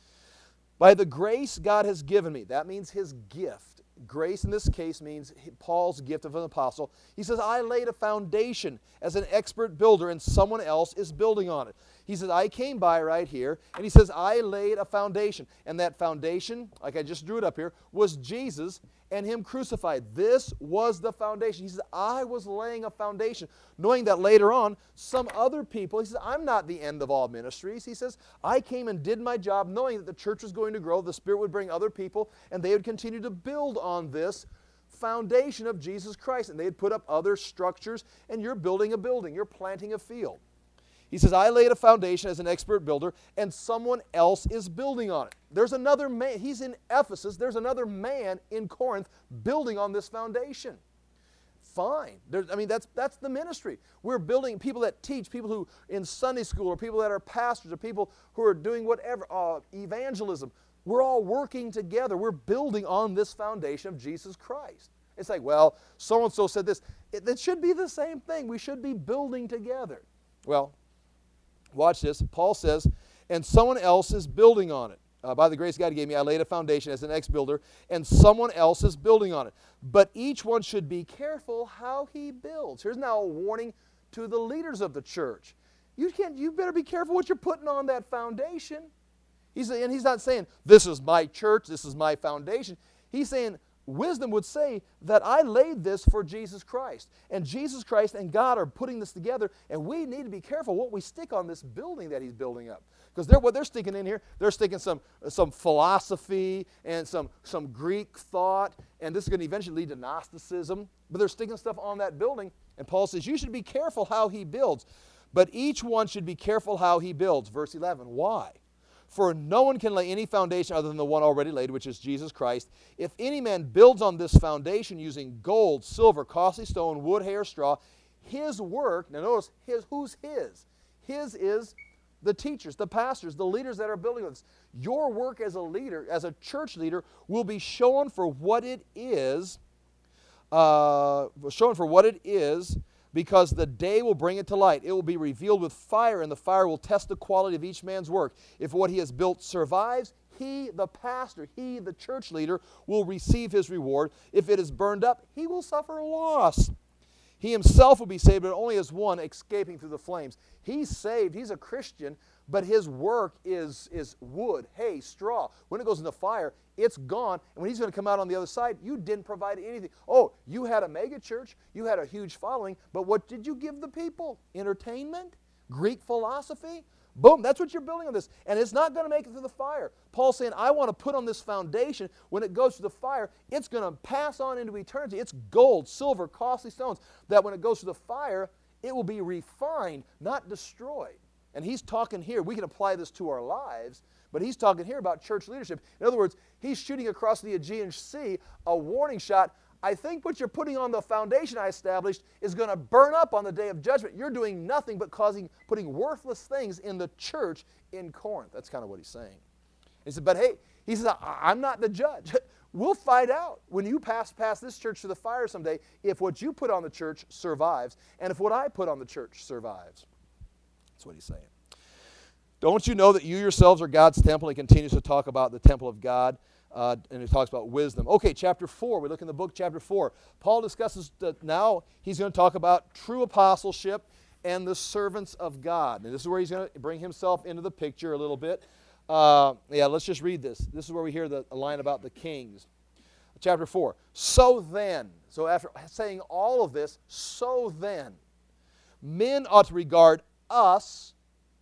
By the grace God has given me, that means His gift. Grace in this case means Paul's gift of an apostle. He says, I laid a foundation as an expert builder, and someone else is building on it. He says, I came by right here, and he says, I laid a foundation. And that foundation, like I just drew it up here, was Jesus and Him crucified. This was the foundation. He says, I was laying a foundation, knowing that later on, some other people, he says, I'm not the end of all ministries. He says, I came and did my job, knowing that the church was going to grow, the Spirit would bring other people, and they would continue to build on this foundation of Jesus Christ. And they'd put up other structures, and you're building a building. You're planting a field. He says, I laid a foundation as an expert builder, and someone else is building on it. There's another man. He's in Ephesus. There's another man in Corinth building on this foundation. Fine. There's, I mean, that's, that's the ministry. We're building people that teach, people who in Sunday school, or people that are pastors, or people who are doing whatever, uh, evangelism. We're all working together. We're building on this foundation of Jesus Christ. It's like, well, so-and-so said this. It, it should be the same thing. We should be building together. Well, watch this. Paul says, and someone else is building on it. Uh, by the grace God gave me, I laid a foundation as an ex-builder, and someone else is building on it. But each one should be careful how he builds. Here's now a warning to the leaders of the church. You can't. You better be careful what you're putting on that foundation. He's, and he's not saying, this is my church, this is my foundation. He's saying, wisdom would say that I laid this for Jesus Christ. And Jesus Christ and God are putting this together, and we need to be careful what we stick on this building that He's building up. Because they're, what they're sticking in here, they're sticking some, some philosophy and some, some Greek thought, and this is going to eventually lead to Gnosticism. But they're sticking stuff on that building, and Paul says, you should be careful how he builds. But each one should be careful how he builds. Verse eleven, why? For no one can lay any foundation other than the one already laid, which is Jesus Christ. If any man builds on this foundation using gold, silver, costly stone, wood, hair, straw, his work, now notice, his, who's his? His is the teachers, the pastors, the leaders that are building this. Your work as a leader, as a church leader, will be shown for what it is, uh, shown for what it is, because the day will bring it to light. It will be revealed with fire, and the fire will test the quality of each man's work. If what he has built survives, he, the pastor, he, the church leader, will receive his reward. If it is burned up, he will suffer loss. He himself will be saved, but only as one escaping through the flames. He's saved. He's a Christian, but his work is, is wood, hay, straw. When it goes in the fire, it's gone. And when he's going to come out on the other side, you didn't provide anything. Oh, you had a mega church. You had a huge following. But what did you give the people? Entertainment? Greek philosophy? Boom, that's what you're building on this. And it's not going to make it through the fire. Paul's saying, I want to put on this foundation. When it goes through the fire, it's going to pass on into eternity. It's gold, silver, costly stones, that when it goes through the fire, it will be refined, not destroyed. And he's talking here, we can apply this to our lives, but he's talking here about church leadership. In other words, he's shooting across the Aegean Sea a warning shot. I think what you're putting on the foundation I established is going to burn up on the day of judgment. You're doing nothing but causing, putting worthless things in the church in Corinth. That's kind of what he's saying. He said, but hey, he says, I'm not the judge. We'll find out when you pass past this church to the fire someday if what you put on the church survives and if what I put on the church survives. That's what he's saying. Don't you know that you yourselves are God's temple? He continues to talk about the temple of God, uh, and he talks about wisdom. Okay, chapter four. We look in the book, chapter four. Paul discusses that now he's going to talk about true apostleship and the servants of God. And this is where he's going to bring himself into the picture a little bit. Uh, yeah, let's just read this. This is where we hear the a line about the kings. Chapter four. So then, so after saying all of this, so then, men ought to regard us,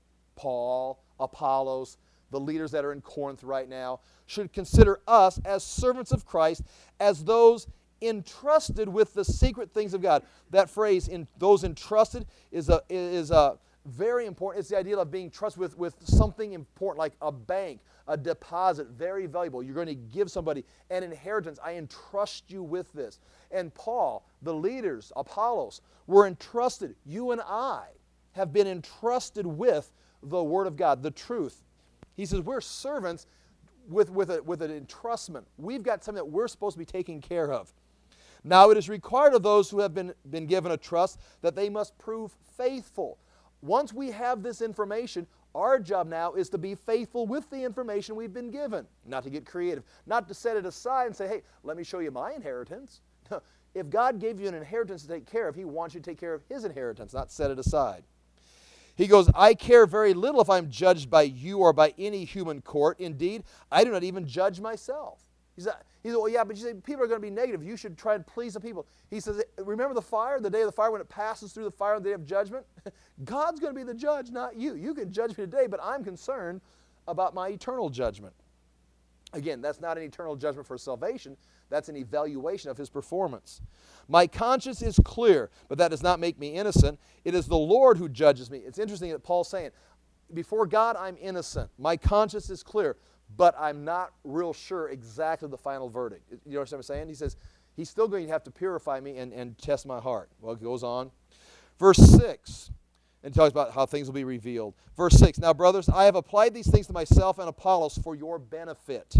Paul, Apollos, the leaders that are in Corinth right now, should consider us as servants of Christ, as those entrusted with the secret things of God. That phrase, in those entrusted, is a is a very important. It's the idea of being trusted with, with something important, like a bank, a deposit, very valuable. You're going to give somebody an inheritance. I entrust you with this. And Paul, the leaders, Apollos, were entrusted. You and I have been entrusted with the Word of God, the truth. He says we're servants with, with, a, with an entrustment. We've got something that we're supposed to be taking care of. Now it is required of those who have been, been given a trust that they must prove faithful. Once we have this information, our job now is to be faithful with the information we've been given. Not to get creative. Not to set it aside and say, hey, let me show you my inheritance. If God gave you an inheritance to take care of, He wants you to take care of His inheritance, not set it aside. He goes, I care very little if I'm judged by you or by any human court. Indeed, I do not even judge myself. He said, he said, well, yeah, but you say people are going to be negative. You should try to please the people. He says, remember the fire, the day of the fire, when it passes through the fire on the day of judgment? God's going to be the judge, not you. You can judge me today, but I'm concerned about my eternal judgment. Again, that's not an eternal judgment for salvation. That's an evaluation of His performance. My conscience is clear, but that does not make me innocent. It is the Lord who judges me. It's interesting that Paul's saying, before God, I'm innocent. My conscience is clear, but I'm not real sure exactly the final verdict. You know what I'm saying? He says, He's still going to have to purify me and, and test my heart. Well, it goes on. Verse six, and talks about how things will be revealed. Verse six, now, brothers, I have applied these things to myself and Apollos for your benefit,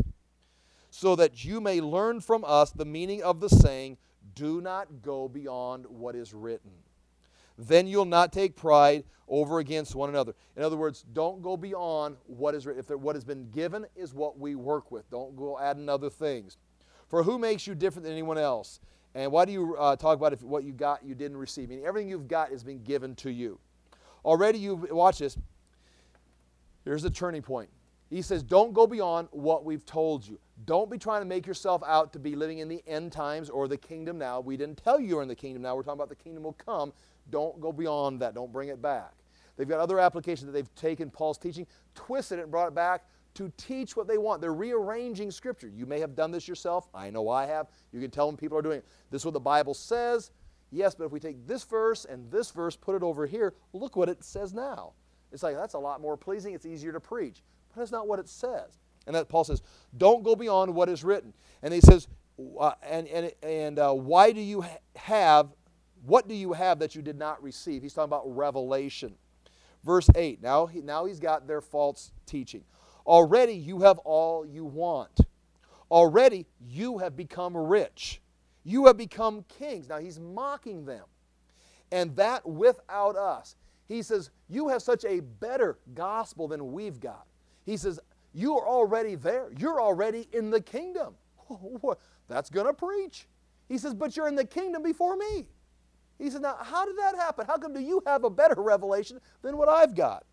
so that you may learn from us the meaning of the saying, do not go beyond what is written. Then you'll not take pride over against one another. In other words, don't go beyond what is written. If there, what has been given is what we work with. Don't go adding other things. For who makes you different than anyone else? And why do you uh, talk about if what you got you didn't receive? I mean, everything you've got has been given to you. Already you, watch this. Here's the turning point. He says, don't go beyond what we've told you. Don't be trying to make yourself out to be living in the end times or the kingdom now. We didn't tell you you're in the kingdom now. We're talking about the kingdom will come. Don't go beyond that. Don't bring it back. They've got other applications that they've taken Paul's teaching, twisted it, and brought it back to teach what they want. They're rearranging Scripture. You may have done this yourself. I know I have. You can tell them people are doing it. This is what the Bible says. Yes, but if we take this verse and this verse, put it over here, look what it says now. It's like, that's a lot more pleasing. It's easier to preach. But that's not what it says. And that Paul says, don't go beyond what is written. And he says, uh, and, and, and uh, why do you ha- have, what do you have that you did not receive? He's talking about revelation. Verse eight, now, he, now he's got their false teaching. Already you have all you want. Already you have become rich. You have become kings. Now he's mocking them. And that without us. He says, you have such a better gospel than we've got. He says, you are already there. You're already in the kingdom. That's going to preach. He says, but you're in the kingdom before me. He said, now how did that happen? How come do you have a better revelation than what I've got?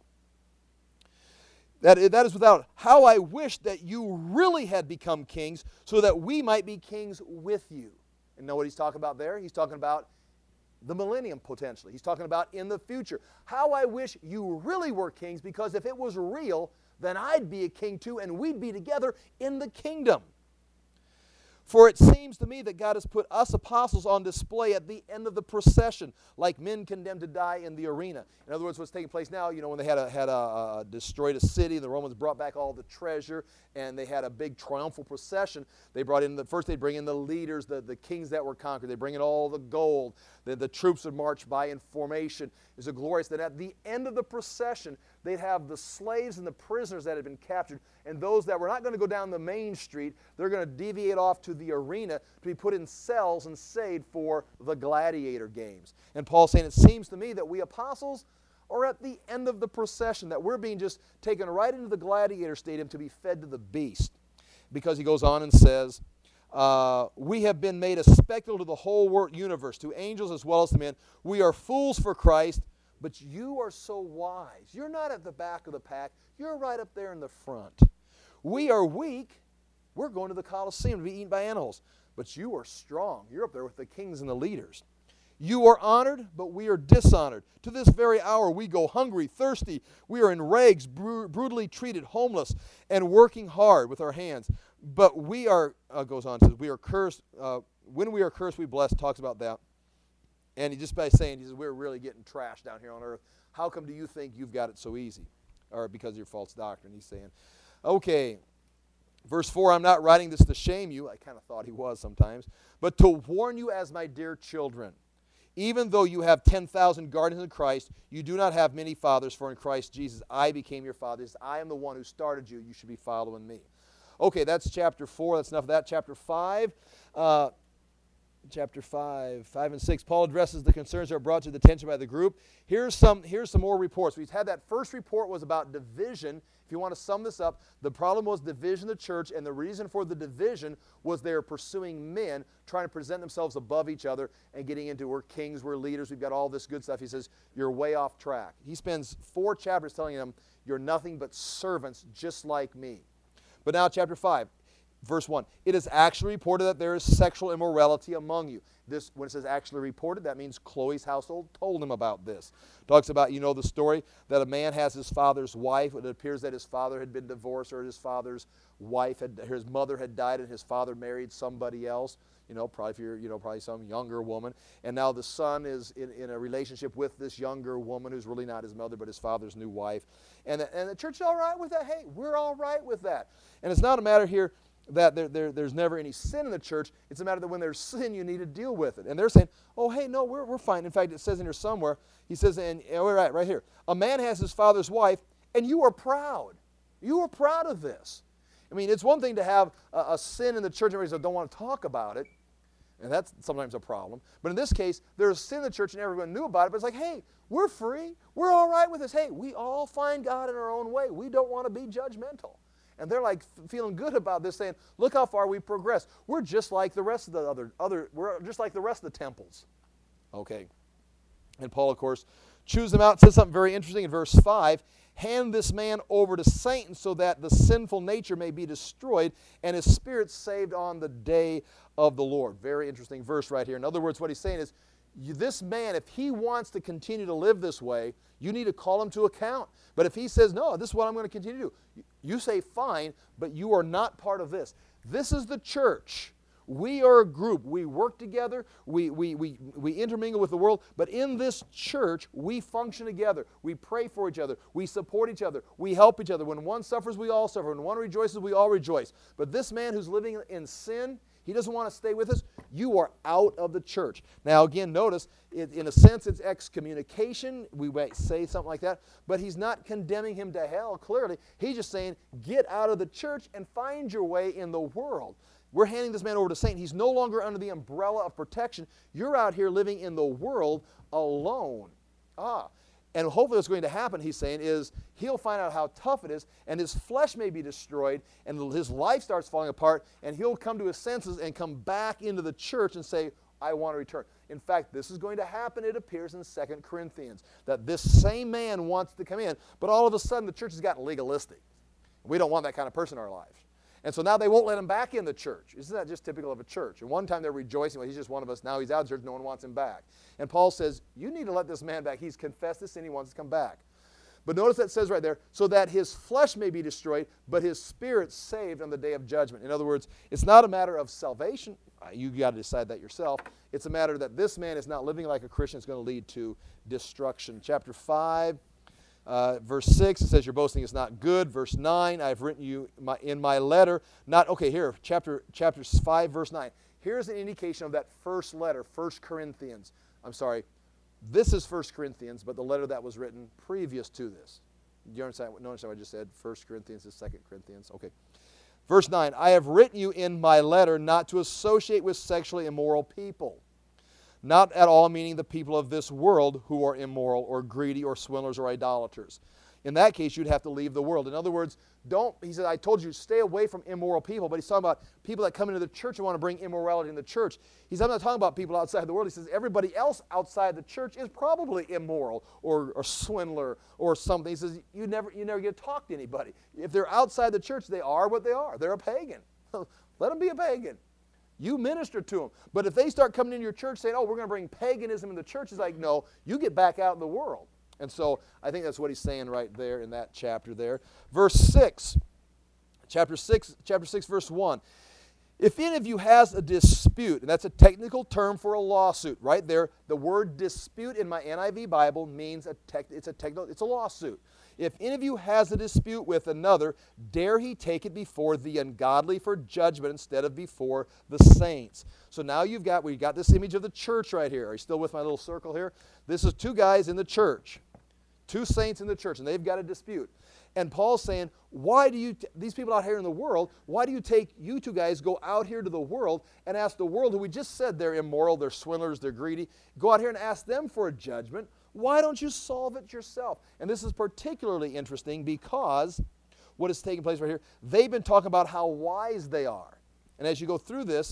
That, that is without, how I wish that you really had become kings so that we might be kings with you. And know what he's talking about there? He's talking about the millennium potentially. He's talking about in the future. How I wish you really were kings, because if it was real, then I'd be a king too, and we'd be together in the kingdom. For it seems to me that God has put us apostles on display at the end of the procession, like men condemned to die in the arena. In other words, what's taking place now, you know, when they had a, had a, uh, destroyed a city, the Romans brought back all the treasure, and they had a big triumphal procession. They brought in, the first they'd bring in the leaders, the, the kings that were conquered. They bring in all the gold. The, the troops would march by in formation. It was a glorious. Then at the end of the procession, they'd have the slaves and the prisoners that had been captured, and those that were not going to go down the main street, they're going to deviate off to the arena to be put in cells and saved for the gladiator games. And Paul's saying, it seems to me that we apostles are at the end of the procession, that we're being just taken right into the gladiator stadium to be fed to the beast. Because he goes on and says, uh, we have been made a spectacle to the whole world universe, to angels as well as to men. We are fools for Christ, but you are so wise. You're not at the back of the pack. You're right up there in the front. We are weak. We're going to the Colosseum to be eaten by animals. But you are strong. You're up there with the kings and the leaders. You are honored, but we are dishonored. To this very hour we go hungry, thirsty. We are in rags, br- brutally treated, homeless, and working hard with our hands. But we are, uh, goes on, says, we are cursed. Uh, when we are cursed, we bless. Talks about that. And he just by saying, he says, we're really getting trashed down here on earth. How come do you think you've got it so easy? Or because of your false doctrine, he's saying. Okay, verse four, I'm not writing this to shame you. I kind of thought he was sometimes. But to warn you as my dear children. Even though you have ten thousand guardians in Christ, you do not have many fathers, for in Christ Jesus I became your father. I am the one who started you. You should be following me. Okay, that's chapter four. That's enough of that. Chapter five. Uh, chapter five, five and six. Paul addresses the concerns that are brought to the attention by the group. Here's some, here's some more reports. We've had that first report was about division. If you want to sum this up, the problem was division of the church, and the reason for the division was they were pursuing men, trying to present themselves above each other and getting into we're kings, we're leaders, we've got all this good stuff. He says, you're way off track. He spends four chapters telling them, you're nothing but servants just like me. But now chapter five. Verse one, it is actually reported that there is sexual immorality among you. This, when it says actually reported, that means Chloe's household told him about this. Talks about, you know the story, that a man has his father's wife. It appears that his father had been divorced, or his father's wife, had, his mother had died, and his father married somebody else. You know, probably if you're, you know, probably some younger woman. And now the son is in, in a relationship with this younger woman who's really not his mother, but his father's new wife. And the, and the church is all right with that. Hey, we're all right with that. And it's not a matter here that there, there, there's never any sin in the church. It's a matter that when there's sin, you need to deal with it. And they're saying, oh, hey, no, we're, we're fine. In fact, it says in here somewhere, he says, and oh, right, right here, a man has his father's wife, and you are proud. You are proud of this. I mean, it's one thing to have a, a sin in the church, and everybody don't want to talk about it, and that's sometimes a problem. But in this case, there's sin in the church, and everyone knew about it, but it's like, hey, we're free. We're all right with this. Hey, we all find God in our own way. We don't want to be judgmental. And they're like feeling good about this, saying, look how far we progressed. We're just like the rest of the other, other we're just like the rest of the temples. Okay. And Paul, of course, chews them out, says something very interesting in verse five. Hand this man over to Satan so that the sinful nature may be destroyed and his spirit saved on the day of the Lord. Very interesting verse right here. In other words, what he's saying is, you, this man, if he wants to continue to live this way, you need to call him to account. But if he says, no, this is what I'm going to continue to do, you, you say, fine, but you are not part of this. This is the church. We are a group. We work together. We, we, we, we intermingle with the world. But in this church, we function together. We pray for each other. We support each other. We help each other. When one suffers, we all suffer. When one rejoices, we all rejoice. But this man who's living in sin, he doesn't want to stay with us. You are out of the church. Now, again, notice, it, in a sense, it's excommunication. We might say something like that. But he's not condemning him to hell, clearly. He's just saying, get out of the church and find your way in the world. We're handing this man over to Satan. He's no longer under the umbrella of protection. You're out here living in the world alone. Ah. And hopefully what's going to happen, he's saying, is he'll find out how tough it is, and his flesh may be destroyed, and his life starts falling apart, and he'll come to his senses and come back into the church and say, I want to return. In fact, this is going to happen, it appears, in Second Corinthians, that this same man wants to come in, but all of a sudden the church has gotten legalistic. We don't want that kind of person in our lives. And so now they won't let him back in the church. Isn't that just typical of a church? And one time they're rejoicing, well, he's just one of us. Now he's out of church, no one wants him back. And Paul says, you need to let this man back. He's confessed his sin, he wants to come back. But notice that says right there, so that his flesh may be destroyed, but his spirit saved on the day of judgment. In other words, it's not a matter of salvation. You got to decide that yourself. It's a matter that this man is not living like a Christian. It's going to lead to destruction. Chapter five, uh, verse six, it says your boasting is not good. Verse nine, I have written you my, in my letter. Not, okay, here, chapter, chapter five, verse nine. Here's an indication of that first letter, First Corinthians. I'm sorry. This is First Corinthians, but the letter that was written previous to this. Do you understand, notice what I just said? First Corinthians is Second Corinthians. Okay. Verse nine, I have written you in my letter not to associate with sexually immoral people. Not at all meaning the people of this world who are immoral or greedy or swindlers or idolaters. In that case, you'd have to leave the world. In other words, don't, he said, I told you, stay away from immoral people. But he's talking about people that come into the church and want to bring immorality in the church. He's not talking about people outside the world. He says everybody else outside the church is probably immoral or a swindler or something. He says you never, you never get to talk to anybody. If they're outside the church, they are what they are. They're a pagan. Let them be a pagan. You minister to them. But if they start coming into your church saying, oh, we're going to bring paganism in the church, it's like, no, you get back out in the world. And so I think that's what he's saying right there in that chapter there. Verse six, chapter six, chapter six, verse one. If any of you has a dispute, and that's a technical term for a lawsuit, right there, the word dispute in my N I V Bible means a tech, it's a technical, it's a lawsuit. If any of you has a dispute with another, dare he take it before the ungodly for judgment instead of before the saints. So now you've got, we've got this image of the church right here. Are you still with my little circle here? This is two guys in the church. Two saints in the church, and they've got a dispute. And Paul's saying, why do you, t- these people out here in the world, why do you take, you two guys go out here to the world and ask the world, who we just said they're immoral, they're swindlers, they're greedy, go out here and ask them for a judgment. Why don't you solve it yourself? And this is particularly interesting because what is taking place right here, they've been talking about how wise they are. And as you go through this,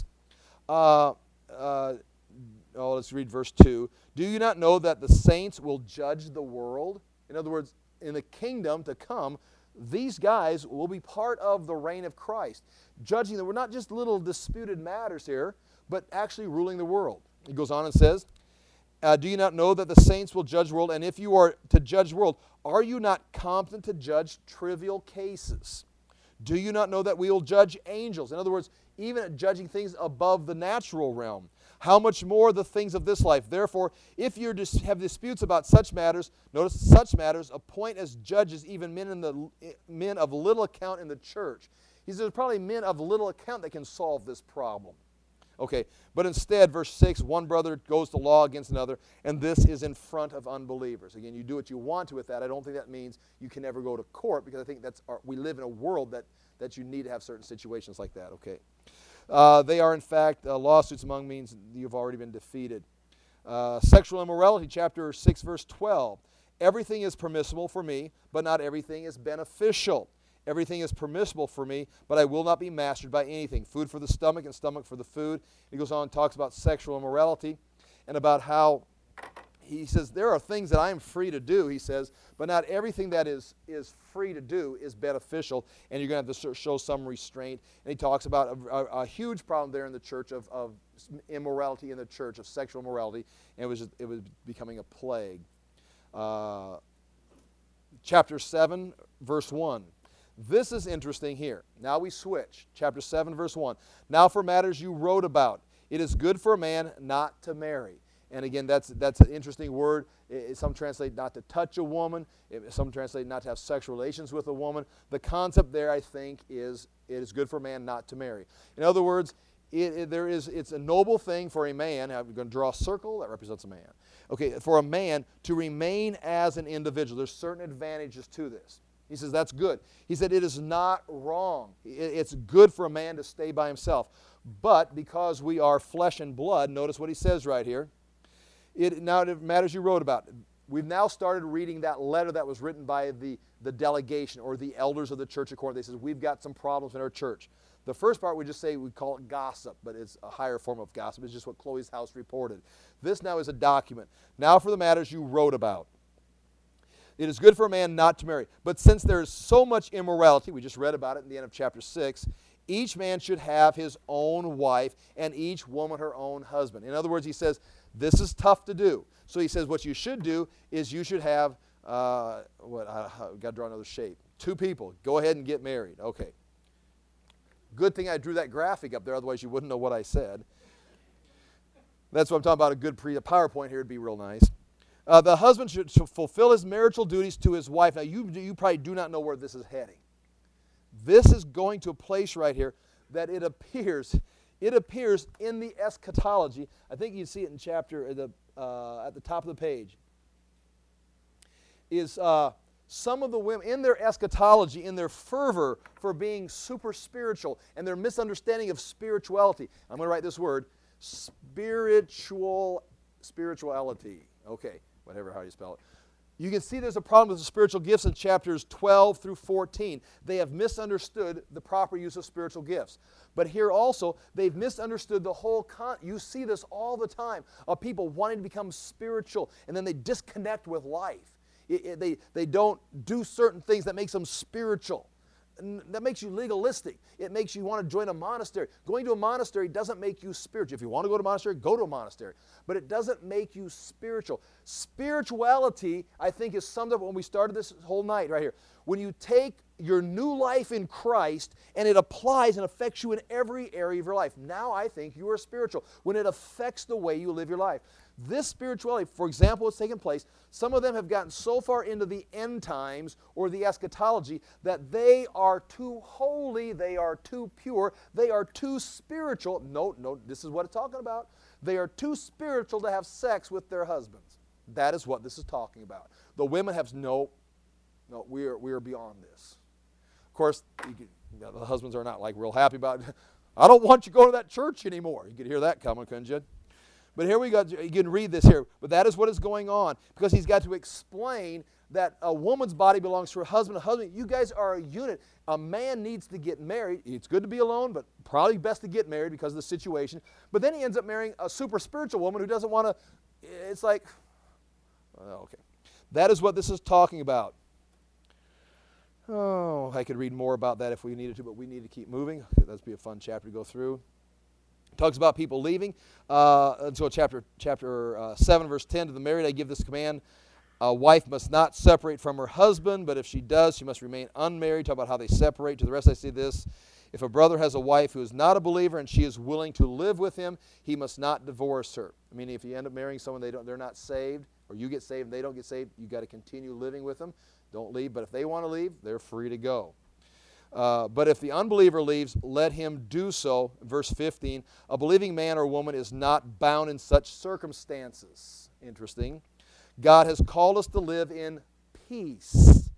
uh, uh, oh, let's read verse two. Do you not know that the saints will judge the world? In other words, in the kingdom to come, these guys will be part of the reign of Christ, judging that we're not just little disputed matters here, but actually ruling the world. He goes on and says, uh, do you not know that the saints will judge the world? And if you are to judge the world, are you not competent to judge trivial cases? Do you not know that we will judge angels? In other words, even at judging things above the natural realm. How much more the things of this life? Therefore, if you dis- have disputes about such matters, notice such matters, appoint as judges even men, in the, men of little account in the church. He says there's probably men of little account that can solve this problem. Okay, but instead, verse six, one brother goes to law against another, and this is in front of unbelievers. Again, you do what you want to with that. I don't think that means you can never go to court, because I think that's our, we live in a world that, that you need to have certain situations like that. Okay. Uh, they are, in fact, uh, lawsuits among means you've already been defeated. Uh, sexual immorality, chapter six, verse twelve. Everything is permissible for me, but not everything is beneficial. Everything is permissible for me, but I will not be mastered by anything. Food for the stomach and stomach for the food. He goes on and talks about sexual immorality and about how he says, there are things that I am free to do, he says, but not everything that is, is free to do is beneficial, and you're going to have to show some restraint. And he talks about a, a, a huge problem there in the church of, of immorality in the church, of sexual immorality, and it was, just, it was becoming a plague. Uh, chapter seven, verse one. This is interesting here. Now we switch. Chapter seven, verse one. Now for matters you wrote about, it is good for a man not to marry. And again, that's that's an interesting word. It, some translate not to touch a woman. It, some translate not to have sexual relations with a woman. The concept there, I think, is it is good for a man not to marry. In other words, it, it, there is it's a noble thing for a man. I'm going to draw a circle that represents a man. Okay, for a man to remain as an individual. There's certain advantages to this. He says that's good. He said it is not wrong. It, it's good for a man to stay by himself. But because we are flesh and blood, notice what he says right here. It now it matters you wrote about. We've now started reading that letter that was written by the, the delegation or the elders of the church of Corinth. They says, we've got some problems in our church. The first part we just say we call it gossip, but it's a higher form of gossip. It's just what Chloe's house reported. This now is a document. Now for the matters you wrote about. It is good for a man not to marry. But since there is so much immorality, we just read about it in the end of chapter six, each man should have his own wife and each woman her own husband. In other words, he says, this is tough to do. So he says what you should do is you should have Uh, what? I, I got to draw another shape. Two people. Go ahead and get married. Okay. Good thing I drew that graphic up there, otherwise you wouldn't know what I said. That's what I'm talking about. A good pre a PowerPoint here would be real nice. Uh, the husband should fulfill his marital duties to his wife. Now, you, you probably do not know where this is heading. This is going to a place right here that it appears, it appears in the eschatology. I think you see it in chapter, the, uh, at the top of the page. Is uh, some of the women, in their eschatology, in their fervor for being super spiritual, and their misunderstanding of spirituality. I'm going to write this word, spiritual, spirituality. Okay. Whatever, how you spell it. You can see there's a problem with the spiritual gifts in chapters twelve through fourteen. They have misunderstood the proper use of spiritual gifts. But here also, they've misunderstood the whole con. You see this all the time of people wanting to become spiritual, and then they disconnect with life. It, it, they, they don't do certain things that makes them spiritual. And that makes you legalistic. It makes you want to join a monastery. Going to a monastery doesn't make you spiritual. If you want to go to a monastery, go to a monastery. But it doesn't make you spiritual. Spirituality, I think, is summed up when we started this whole night right here. When you take your new life in Christ and it applies and affects you in every area of your life. Now I think you are spiritual. When it affects the way you live your life. This spirituality, for example, has taken place. Some of them have gotten so far into the end times or the eschatology that they are too holy, they are too pure, they are too spiritual. No, no, this is what it's talking about. They are too spiritual to have sex with their husbands. That is what this is talking about. The women have no, no, we are, we are beyond this. Of course, you can, you know, the husbands are not like real happy about it. I don't want you going to that church anymore. You could hear that coming, couldn't you? But here we go. You can read this here. But that is what is going on. Because he's got to explain that a woman's body belongs to her husband. A husband, you guys are a unit. A man needs to get married. It's good to be alone, but probably best to get married because of the situation. But then he ends up marrying a super spiritual woman who doesn't want to. It's like, oh, okay. That is what this is talking about. Oh, I could read more about that if we needed to, but we need to keep moving. That'd be a fun chapter to go through. Talks about people leaving. Uh, until chapter chapter uh, seven, verse ten. To the married I give this command. A wife must not separate from her husband, but if she does, she must remain unmarried. Talk about how they separate. To the rest I say this. If a brother has a wife who is not a believer and she is willing to live with him, he must not divorce her. I mean, if you end up marrying someone they don't, they're not saved, or you get saved and they don't get saved, you've got to continue living with them. Don't leave. But if they want to leave, they're free to go. Uh, but if the unbeliever leaves, let him do so. Verse fifteen, a believing man or woman is not bound in such circumstances. Interesting. God has called us to live in peace.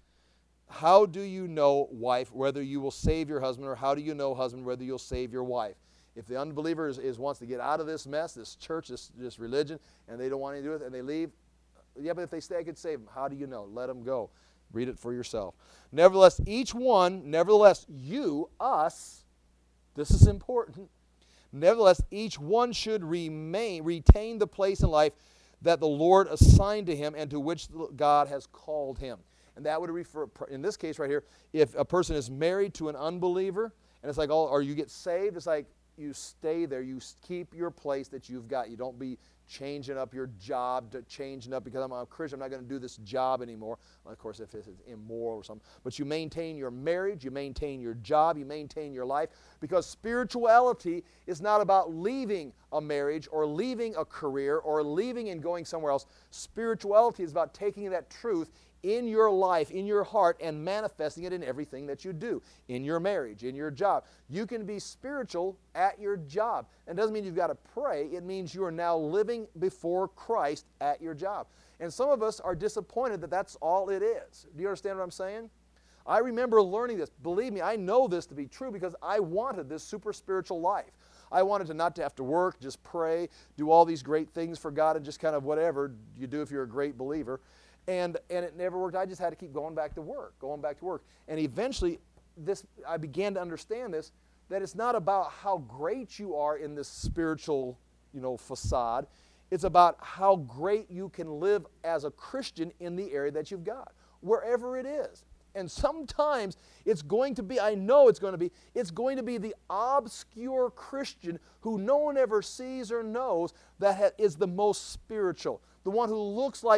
How do you know, wife, whether you will save your husband, or how do you know, husband, whether you'll save your wife? If the unbeliever is, is wants to get out of this mess, this church, this, this religion, and they don't want anything to do with it, and they leave, yeah, but if they stay, I could save them. How do you know? Let them go. Read it for yourself. Nevertheless, each one, nevertheless, you, us, this is important. Nevertheless, each one should remain, retain the place in life that the Lord assigned to him and to which God has called him. And that would refer, in this case right here, if a person is married to an unbeliever, and it's like, oh, or you get saved, it's like you stay there. You keep your place that you've got. You don't be changing up your job, to changing up because I'm a Christian, I'm not going to do this job anymore. Well, of course, if it's immoral or something. But you maintain your marriage, you maintain your job, you maintain your life, because spirituality is not about leaving a marriage or leaving a career or leaving and going somewhere else. Spirituality is about taking that truth in your life, in your heart, and manifesting it in everything that you do, in your marriage, in your job. You can be spiritual at your job. And it doesn't mean you've got to pray. It means you are now living before Christ at your job. And some of us are disappointed that that's all it is. Do you understand what I'm saying? I remember learning this. Believe me, I know this to be true because I wanted this super spiritual life. I wanted to not to have to work, just pray, do all these great things for God, and just kind of whatever you do if you're a great believer. And, and it never worked. I just had to keep going back to work, going back to work. And eventually, this I began to understand this, that it's not about how great you are in this spiritual, you know, facade. It's about how great you can live as a Christian in the area that you've got, wherever it is. And sometimes it's going to be, I know it's going to be, it's going to be the obscure Christian who no one ever sees or knows that is the most spiritual. The one who looks like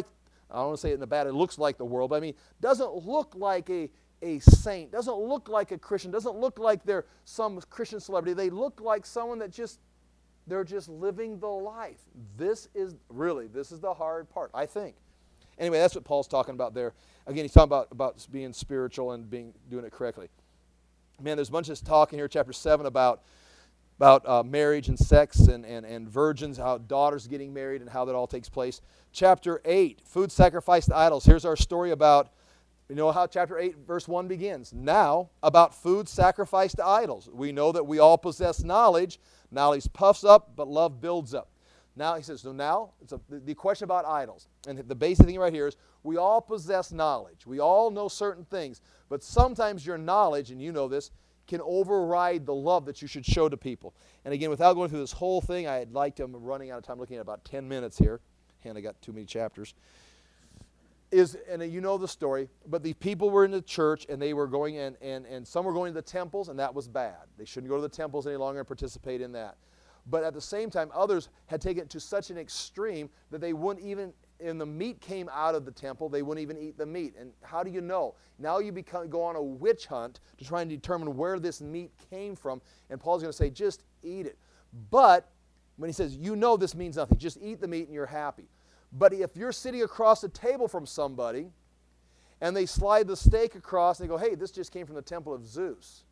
I don't want to say it in a bad, it looks like the world, but I mean, doesn't look like a, a saint, doesn't look like a Christian, doesn't look like they're some Christian celebrity. They look like someone that just, they're just living the life. This is, really, this is the hard part, I think. Anyway, that's what Paul's talking about there. Again, he's talking about, about being spiritual and being doing it correctly. Man, there's a bunch of talk in here, chapter seven, about about uh, marriage and sex and, and, and virgins, how daughters getting married and how that all takes place. Chapter eight, food sacrificed to idols. Here's our story about, you know how chapter eight, verse one begins. Now, about food sacrificed to idols. We know that we all possess knowledge. Knowledge puffs up, but love builds up. Now, he says, so now, it's a, the question about idols. And the basic thing right here is, we all possess knowledge. We all know certain things. But sometimes your knowledge, and you know this, can override the love that you should show to people. And again, without going through this whole thing, I'd like to, I'm running out of time, looking at about ten minutes here, and I got too many chapters, is, and you know the story, but the people were in the church, and they were going, and, and, and some were going to the temples, and that was bad. They shouldn't go to the temples any longer and participate in that. But at the same time, others had taken it to such an extreme that they wouldn't even, and the meat came out of the temple, they wouldn't even eat the meat. And how do you know? Now you become, go on a witch hunt to try and determine where this meat came from. And Paul's going to say, just eat it. But when he says, you know this means nothing, just eat the meat and you're happy. But if you're sitting across the table from somebody and they slide the steak across and they go, hey, this just came from the temple of Zeus,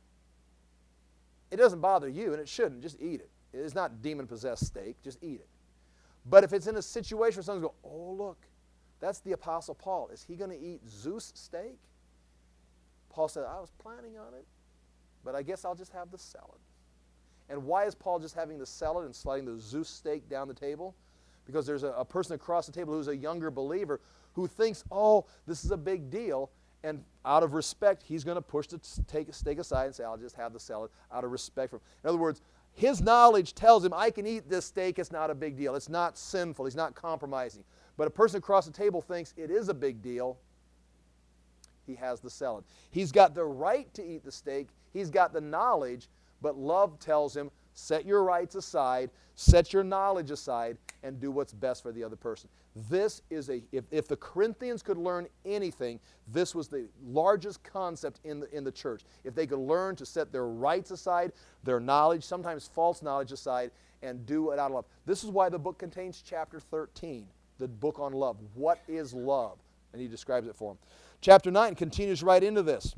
it doesn't bother you, and it shouldn't. Just eat it. It's not demon-possessed steak. Just eat it. But if it's in a situation where someone goes, oh, look, that's the Apostle Paul. Is he going to eat Zeus steak? Paul said, I was planning on it, but I guess I'll just have the salad. And why is Paul just having the salad and sliding the Zeus steak down the table? Because there's a, a person across the table who's a younger believer who thinks, oh, this is a big deal. And out of respect, he's going to push the take, steak aside and say, I'll just have the salad out of respect for him. In other words, his knowledge tells him, I can eat this steak, it's not a big deal. It's not sinful, he's not compromising. But a person across the table thinks it is a big deal. He has the salad. He's got the right to eat the steak. He's got the knowledge, but love tells him, set your rights aside, set your knowledge aside, and do what's best for the other person. This is a, if, if the Corinthians could learn anything, this was the largest concept in the, in the church. If they could learn to set their rights aside, their knowledge, sometimes false knowledge aside, and do it out of love. This is why the book contains chapter thirteen, the book on love. What is love? And he describes it for them. Chapter nine continues right into this.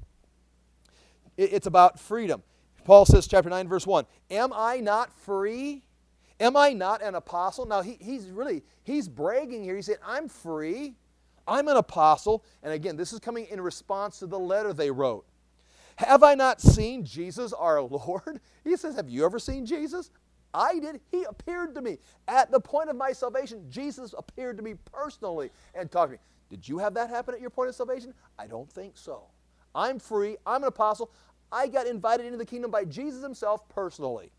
It, it's about freedom. Paul says, chapter nine, verse one, am I not free? Am I not an apostle? Now, he, he's really, he's bragging here. He said, I'm free. I'm an apostle. And again, this is coming in response to the letter they wrote. Have I not seen Jesus our Lord? He says, have you ever seen Jesus? I did. He appeared to me. At the point of my salvation, Jesus appeared to me personally and talked to me. Did you have that happen at your point of salvation? I don't think so. I'm free. I'm an apostle. I got invited into the kingdom by Jesus himself personally.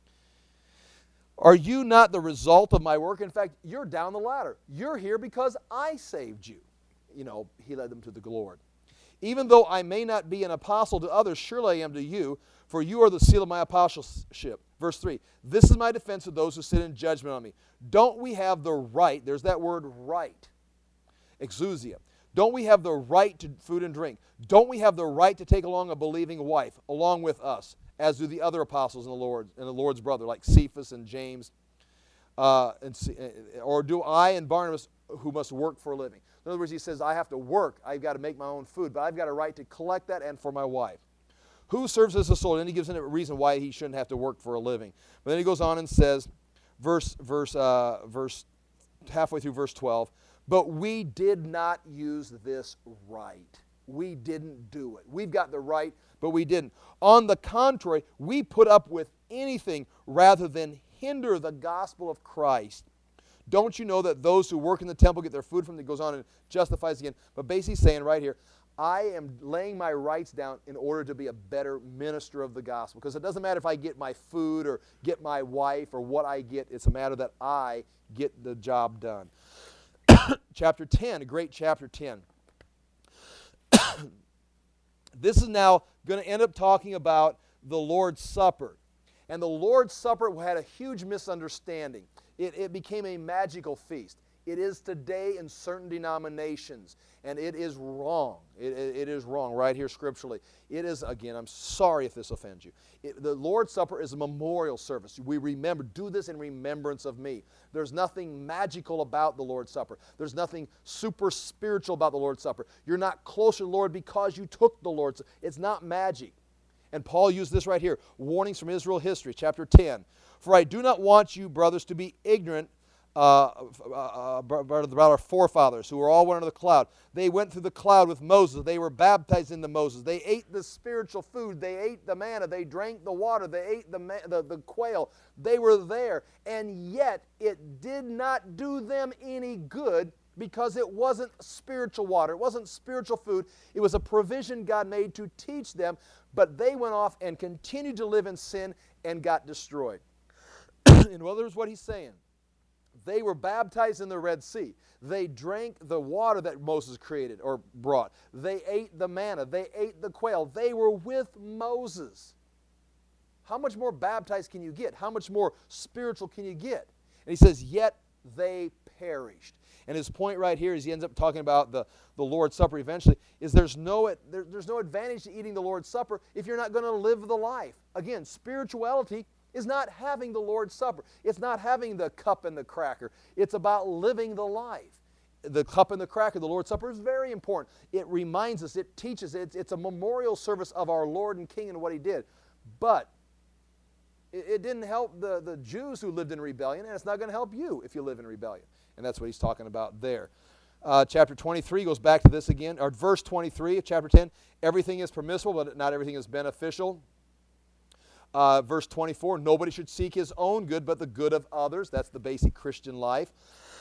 Are you not the result of my work? In fact, you're down the ladder. You're here because I saved you. You know, he led them to the Lord. Even though I may not be an apostle to others, surely I am to you, for you are the seal of my apostleship. Verse three, this is my defense of those who sit in judgment on me. Don't we have the right, there's that word right, exousia. Don't we have the right to food and drink? Don't we have the right to take along a believing wife along with us, as do the other apostles and the Lord and the Lord's brother, like Cephas and James, uh, and, or do I and Barnabas, who must work for a living? In other words, he says, I have to work. I've got to make my own food, but I've got a right to collect that and for my wife. Who serves as a soldier? And he gives a reason why he shouldn't have to work for a living. But then he goes on and says, verse, verse, uh, verse, halfway through verse twelve, but we did not use this right. We didn't do it. We've got the right, but we didn't. On the contrary, we put up with anything rather than hinder the gospel of Christ. Don't you know that those who work in the temple get their food from, it goes on and justifies again. But basically saying right here, I am laying my rights down in order to be a better minister of the gospel. Because it doesn't matter if I get my food or get my wife or what I get. It's a matter that I get the job done. Chapter ten, a great chapter ten. This is now going to end up talking about the Lord's Supper. And the Lord's Supper had a huge misunderstanding. It, it became a magical feast. It is today in certain denominations, and it is wrong. It, it, it is wrong right here scripturally. It is, again, I'm sorry if this offends you. It, the Lord's Supper is a memorial service. We remember, do this in remembrance of me. There's nothing magical about the Lord's Supper. There's nothing super spiritual about the Lord's Supper. You're not closer to the Lord because you took the Lord's Supper. It's not magic. And Paul used this right here, warnings from Israel history, chapter ten. For I do not want you, brothers, to be ignorant uh, uh, about our forefathers, who were all one under the cloud. They went through the cloud with Moses. They were baptized into Moses. They ate the spiritual food. They ate the manna. They drank the water. They ate the, the, the quail. They were there. And yet it did not do them any good, because it wasn't spiritual water. It wasn't spiritual food. It was a provision God made to teach them, but they went off and continued to live in sin and got destroyed. In other words, what he's saying, they were baptized in the Red Sea. They drank the water that Moses created or brought. They ate the manna. They ate the quail. They were with Moses. How much more baptized can you get? How much more spiritual can you get? And he says, yet they perished. And his point right here is he ends up talking about the, the Lord's Supper eventually, is there's no, there, there's no advantage to eating the Lord's Supper if you're not going to live the life. Again, spirituality is not having the Lord's Supper. It's not having the cup and the cracker. It's about living the life. The cup and the cracker, the Lord's Supper, is very important. It reminds us, it teaches, it's, it's a memorial service of our Lord and King and what He did. But it, it didn't help the, the Jews who lived in rebellion, and it's not going to help you if you live in rebellion. And that's what he's talking about there. Uh, chapter twenty-three goes back to this again, or verse twenty-three of chapter ten. Everything is permissible, but not everything is beneficial. Uh, verse twenty-four, nobody should seek his own good, but the good of others. That's the basic Christian life.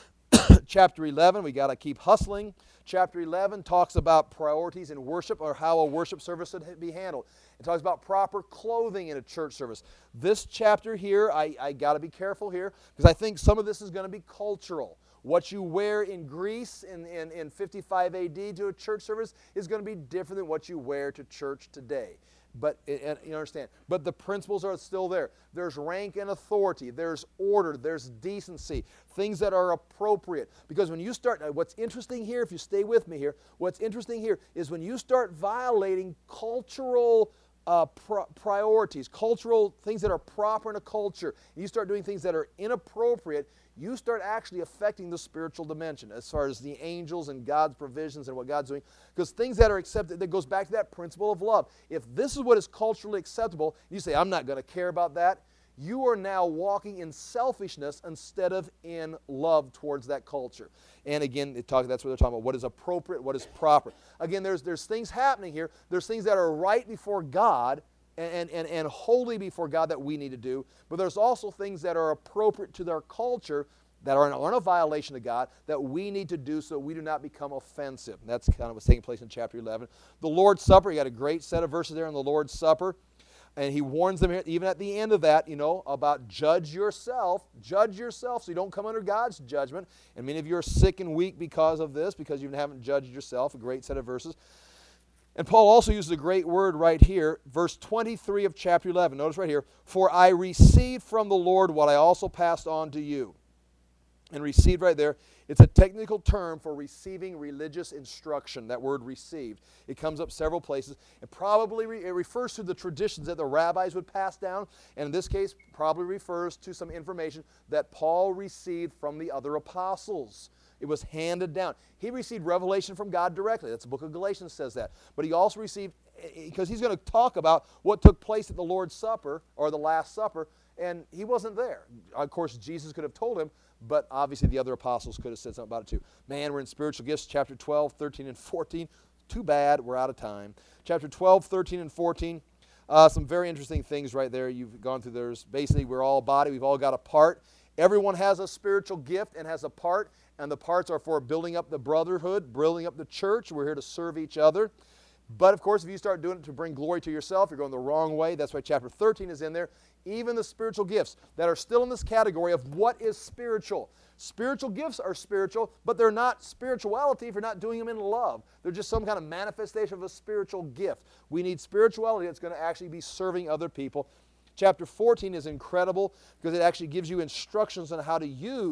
Chapter eleven, we got to keep hustling. Chapter eleven talks about priorities in worship, or how a worship service should be handled. It talks about proper clothing in a church service. This chapter here, I, I got to be careful here, because I think some of this is going to be cultural. What you wear in Greece in, in, in fifty-five A D to a church service is going to be different than what you wear to church today. But and you understand, but the principles are still there. There's rank and authority. There's order. There's decency. Things that are appropriate. Because when you start, what's interesting here, if you stay with me here, what's interesting here is when you start violating cultural uh, pro priorities, cultural things that are proper in a culture, and you start doing things that are inappropriate, you start actually affecting the spiritual dimension as far as the angels and God's provisions and what God's doing. Because things that are accepted, that goes back to that principle of love. If this is what is culturally acceptable, you say, I'm not going to care about that, you are now walking in selfishness instead of in love towards that culture. And again, it talk, that's what they're talking about, what is appropriate, what is proper. Again, there's, there's things happening here. There's things that are right before God, And, and, and holy before God that we need to do, but there's also things that are appropriate to their culture that are in, are in a violation of God that we need to do so we do not become offensive. And that's kind of what's taking place in chapter eleven. The Lord's Supper, you got a great set of verses there on the Lord's Supper, and he warns them here, even at the end of that, you know, about judge yourself, judge yourself so you don't come under God's judgment. And many of you are sick and weak because of this, because you haven't judged yourself, a great set of verses. And Paul also uses a great word right here, verse twenty-three of chapter eleven. Notice right here, for I received from the Lord what I also passed on to you. And received right there, it's a technical term for receiving religious instruction, that word received. It comes up several places. It probably re it refers to the traditions that the rabbis would pass down, and in this case, probably refers to some information that Paul received from the other apostles. It was handed down. He received revelation from God directly. That's the book of Galatians says that. But he also received, because he's going to talk about what took place at the Lord's Supper, or the Last Supper, and he wasn't there. Of course, Jesus could have told him, but obviously the other apostles could have said something about it too. Man, we're in spiritual gifts, chapter twelve, thirteen, and fourteen. Too bad, we're out of time. Chapter twelve, thirteen, and fourteen. Uh, some very interesting things right there. You've gone through those. Basically, we're all a body. We've all got a part. Everyone has a spiritual gift and has a part. And the parts are for building up the brotherhood, building up the church. We're here to serve each other. But, of course, if you start doing it to bring glory to yourself, you're going the wrong way. That's why chapter thirteen is in there. Even the spiritual gifts that are still in this category of what is spiritual. Spiritual gifts are spiritual, but they're not spirituality if you're not doing them in love. They're just some kind of manifestation of a spiritual gift. We need spirituality that's going to actually be serving other people. Chapter fourteen is incredible because it actually gives you instructions on how to use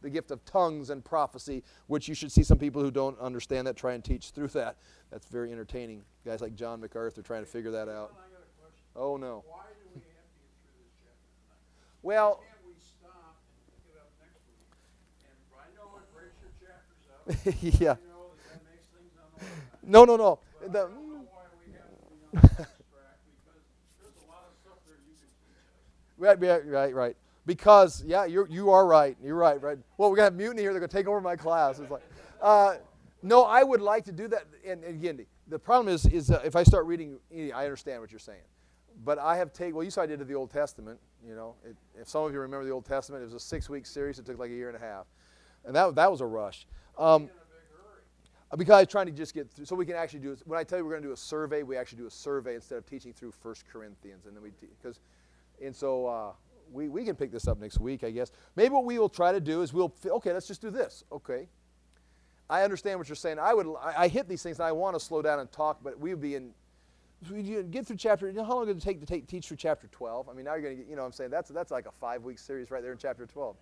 the gift of tongues and prophecy, which you should see some people who don't understand that try and teach through that. That's very entertaining. Guys like John MacArthur trying to figure that out. Oh, no. Why do we have to get through this chapter tonight? Well, Why can't we stop and pick it up next week? And I know it breaks your chapters up. yeah. I know that that makes things unorganized. No, no, no. But The, I don't know why we have to be on this track, because there's a lot of stuff there you can teach us. right, right, right, right. Because, yeah, you're, you are right. You're right, right. Well, we're going to have mutiny here. They're going to take over my class. It's like, uh, no, I would like to do that. And, and again, the problem is, is uh, if I start reading, I understand what you're saying. But I have taken, well, you saw I did to the Old Testament, you know. It, if some of you remember the Old Testament, it was a six-week series. It took like a year and a half. And that, that was a rush. Um, because I was trying to just get through, so we can actually do, when I tell you we're going to do a survey, we actually do a survey instead of teaching through First Corinthians. And then we, because, and so uh, we, we can pick this up next week, I guess. Maybe what we will try to do is we'll, okay, let's just do this. Okay. I understand what you're saying. I would, I, I hit these things and I want to slow down and talk, but we would be in, we get through chapter, you know how long it would take to take, teach through chapter twelve? I mean, now you're going to get, you know what I'm saying? That's, that's like a five-week series right there in chapter twelve.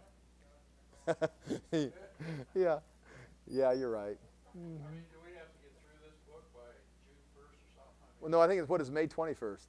yeah. Yeah, you're right. Mm-hmm. I mean, do we have to get through this book by June first or something? Well, no, I think it's, what is May twenty-first?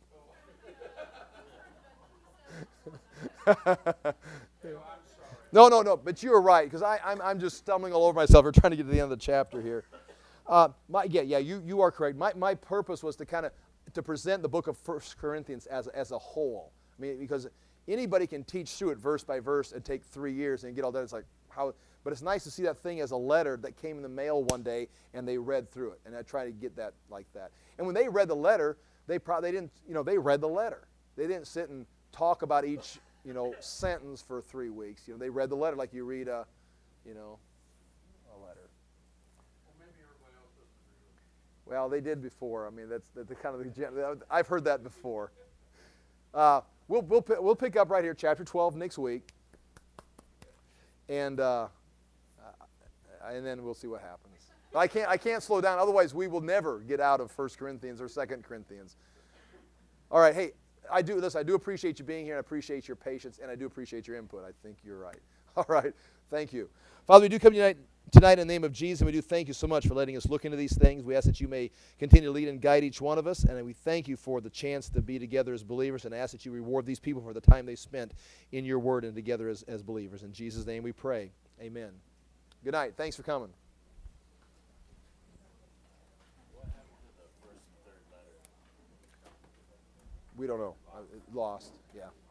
Oh. I'm sorry. No, no, no, but you're right, because I'm, I'm just stumbling all over myself. We're trying to get to the end of the chapter here. Uh, my, yeah, yeah, you, you are correct. My, my purpose was to kind of, to present the book of First Corinthians as, as a whole. I mean, because anybody can teach through it verse by verse and take three years and get all done. It's like, how, but it's nice to see that thing as a letter that came in the mail one day and they read through it. And I try to get that like that. And when they read the letter, they probably they didn't, you know, they read the letter. They didn't sit and talk about each, you know, sentence for three weeks. You know, they read the letter like you read a, you know, a letter. Well, maybe everybody else doesn't agree with me. Well, they did before. I mean, that's the, the kind of the, I've heard that before. Uh, we'll we'll we'll pick up right here, chapter twelve next week, and uh, and then we'll see what happens. I can't I can't slow down. Otherwise, we will never get out of First Corinthians or Second Corinthians. All right, hey. I do this. I do appreciate you being here, and I appreciate your patience, and I do appreciate your input. I think you're right. All right. Thank you. Father, we do come tonight, tonight in the name of Jesus, and we do thank you so much for letting us look into these things. We ask that you may continue to lead and guide each one of us, and we thank you for the chance to be together as believers, and ask that you reward these people for the time they spent in your word and together as, as believers. In Jesus' name we pray. Amen. Good night. Thanks for coming. We don't know. Uh, lost. Yeah.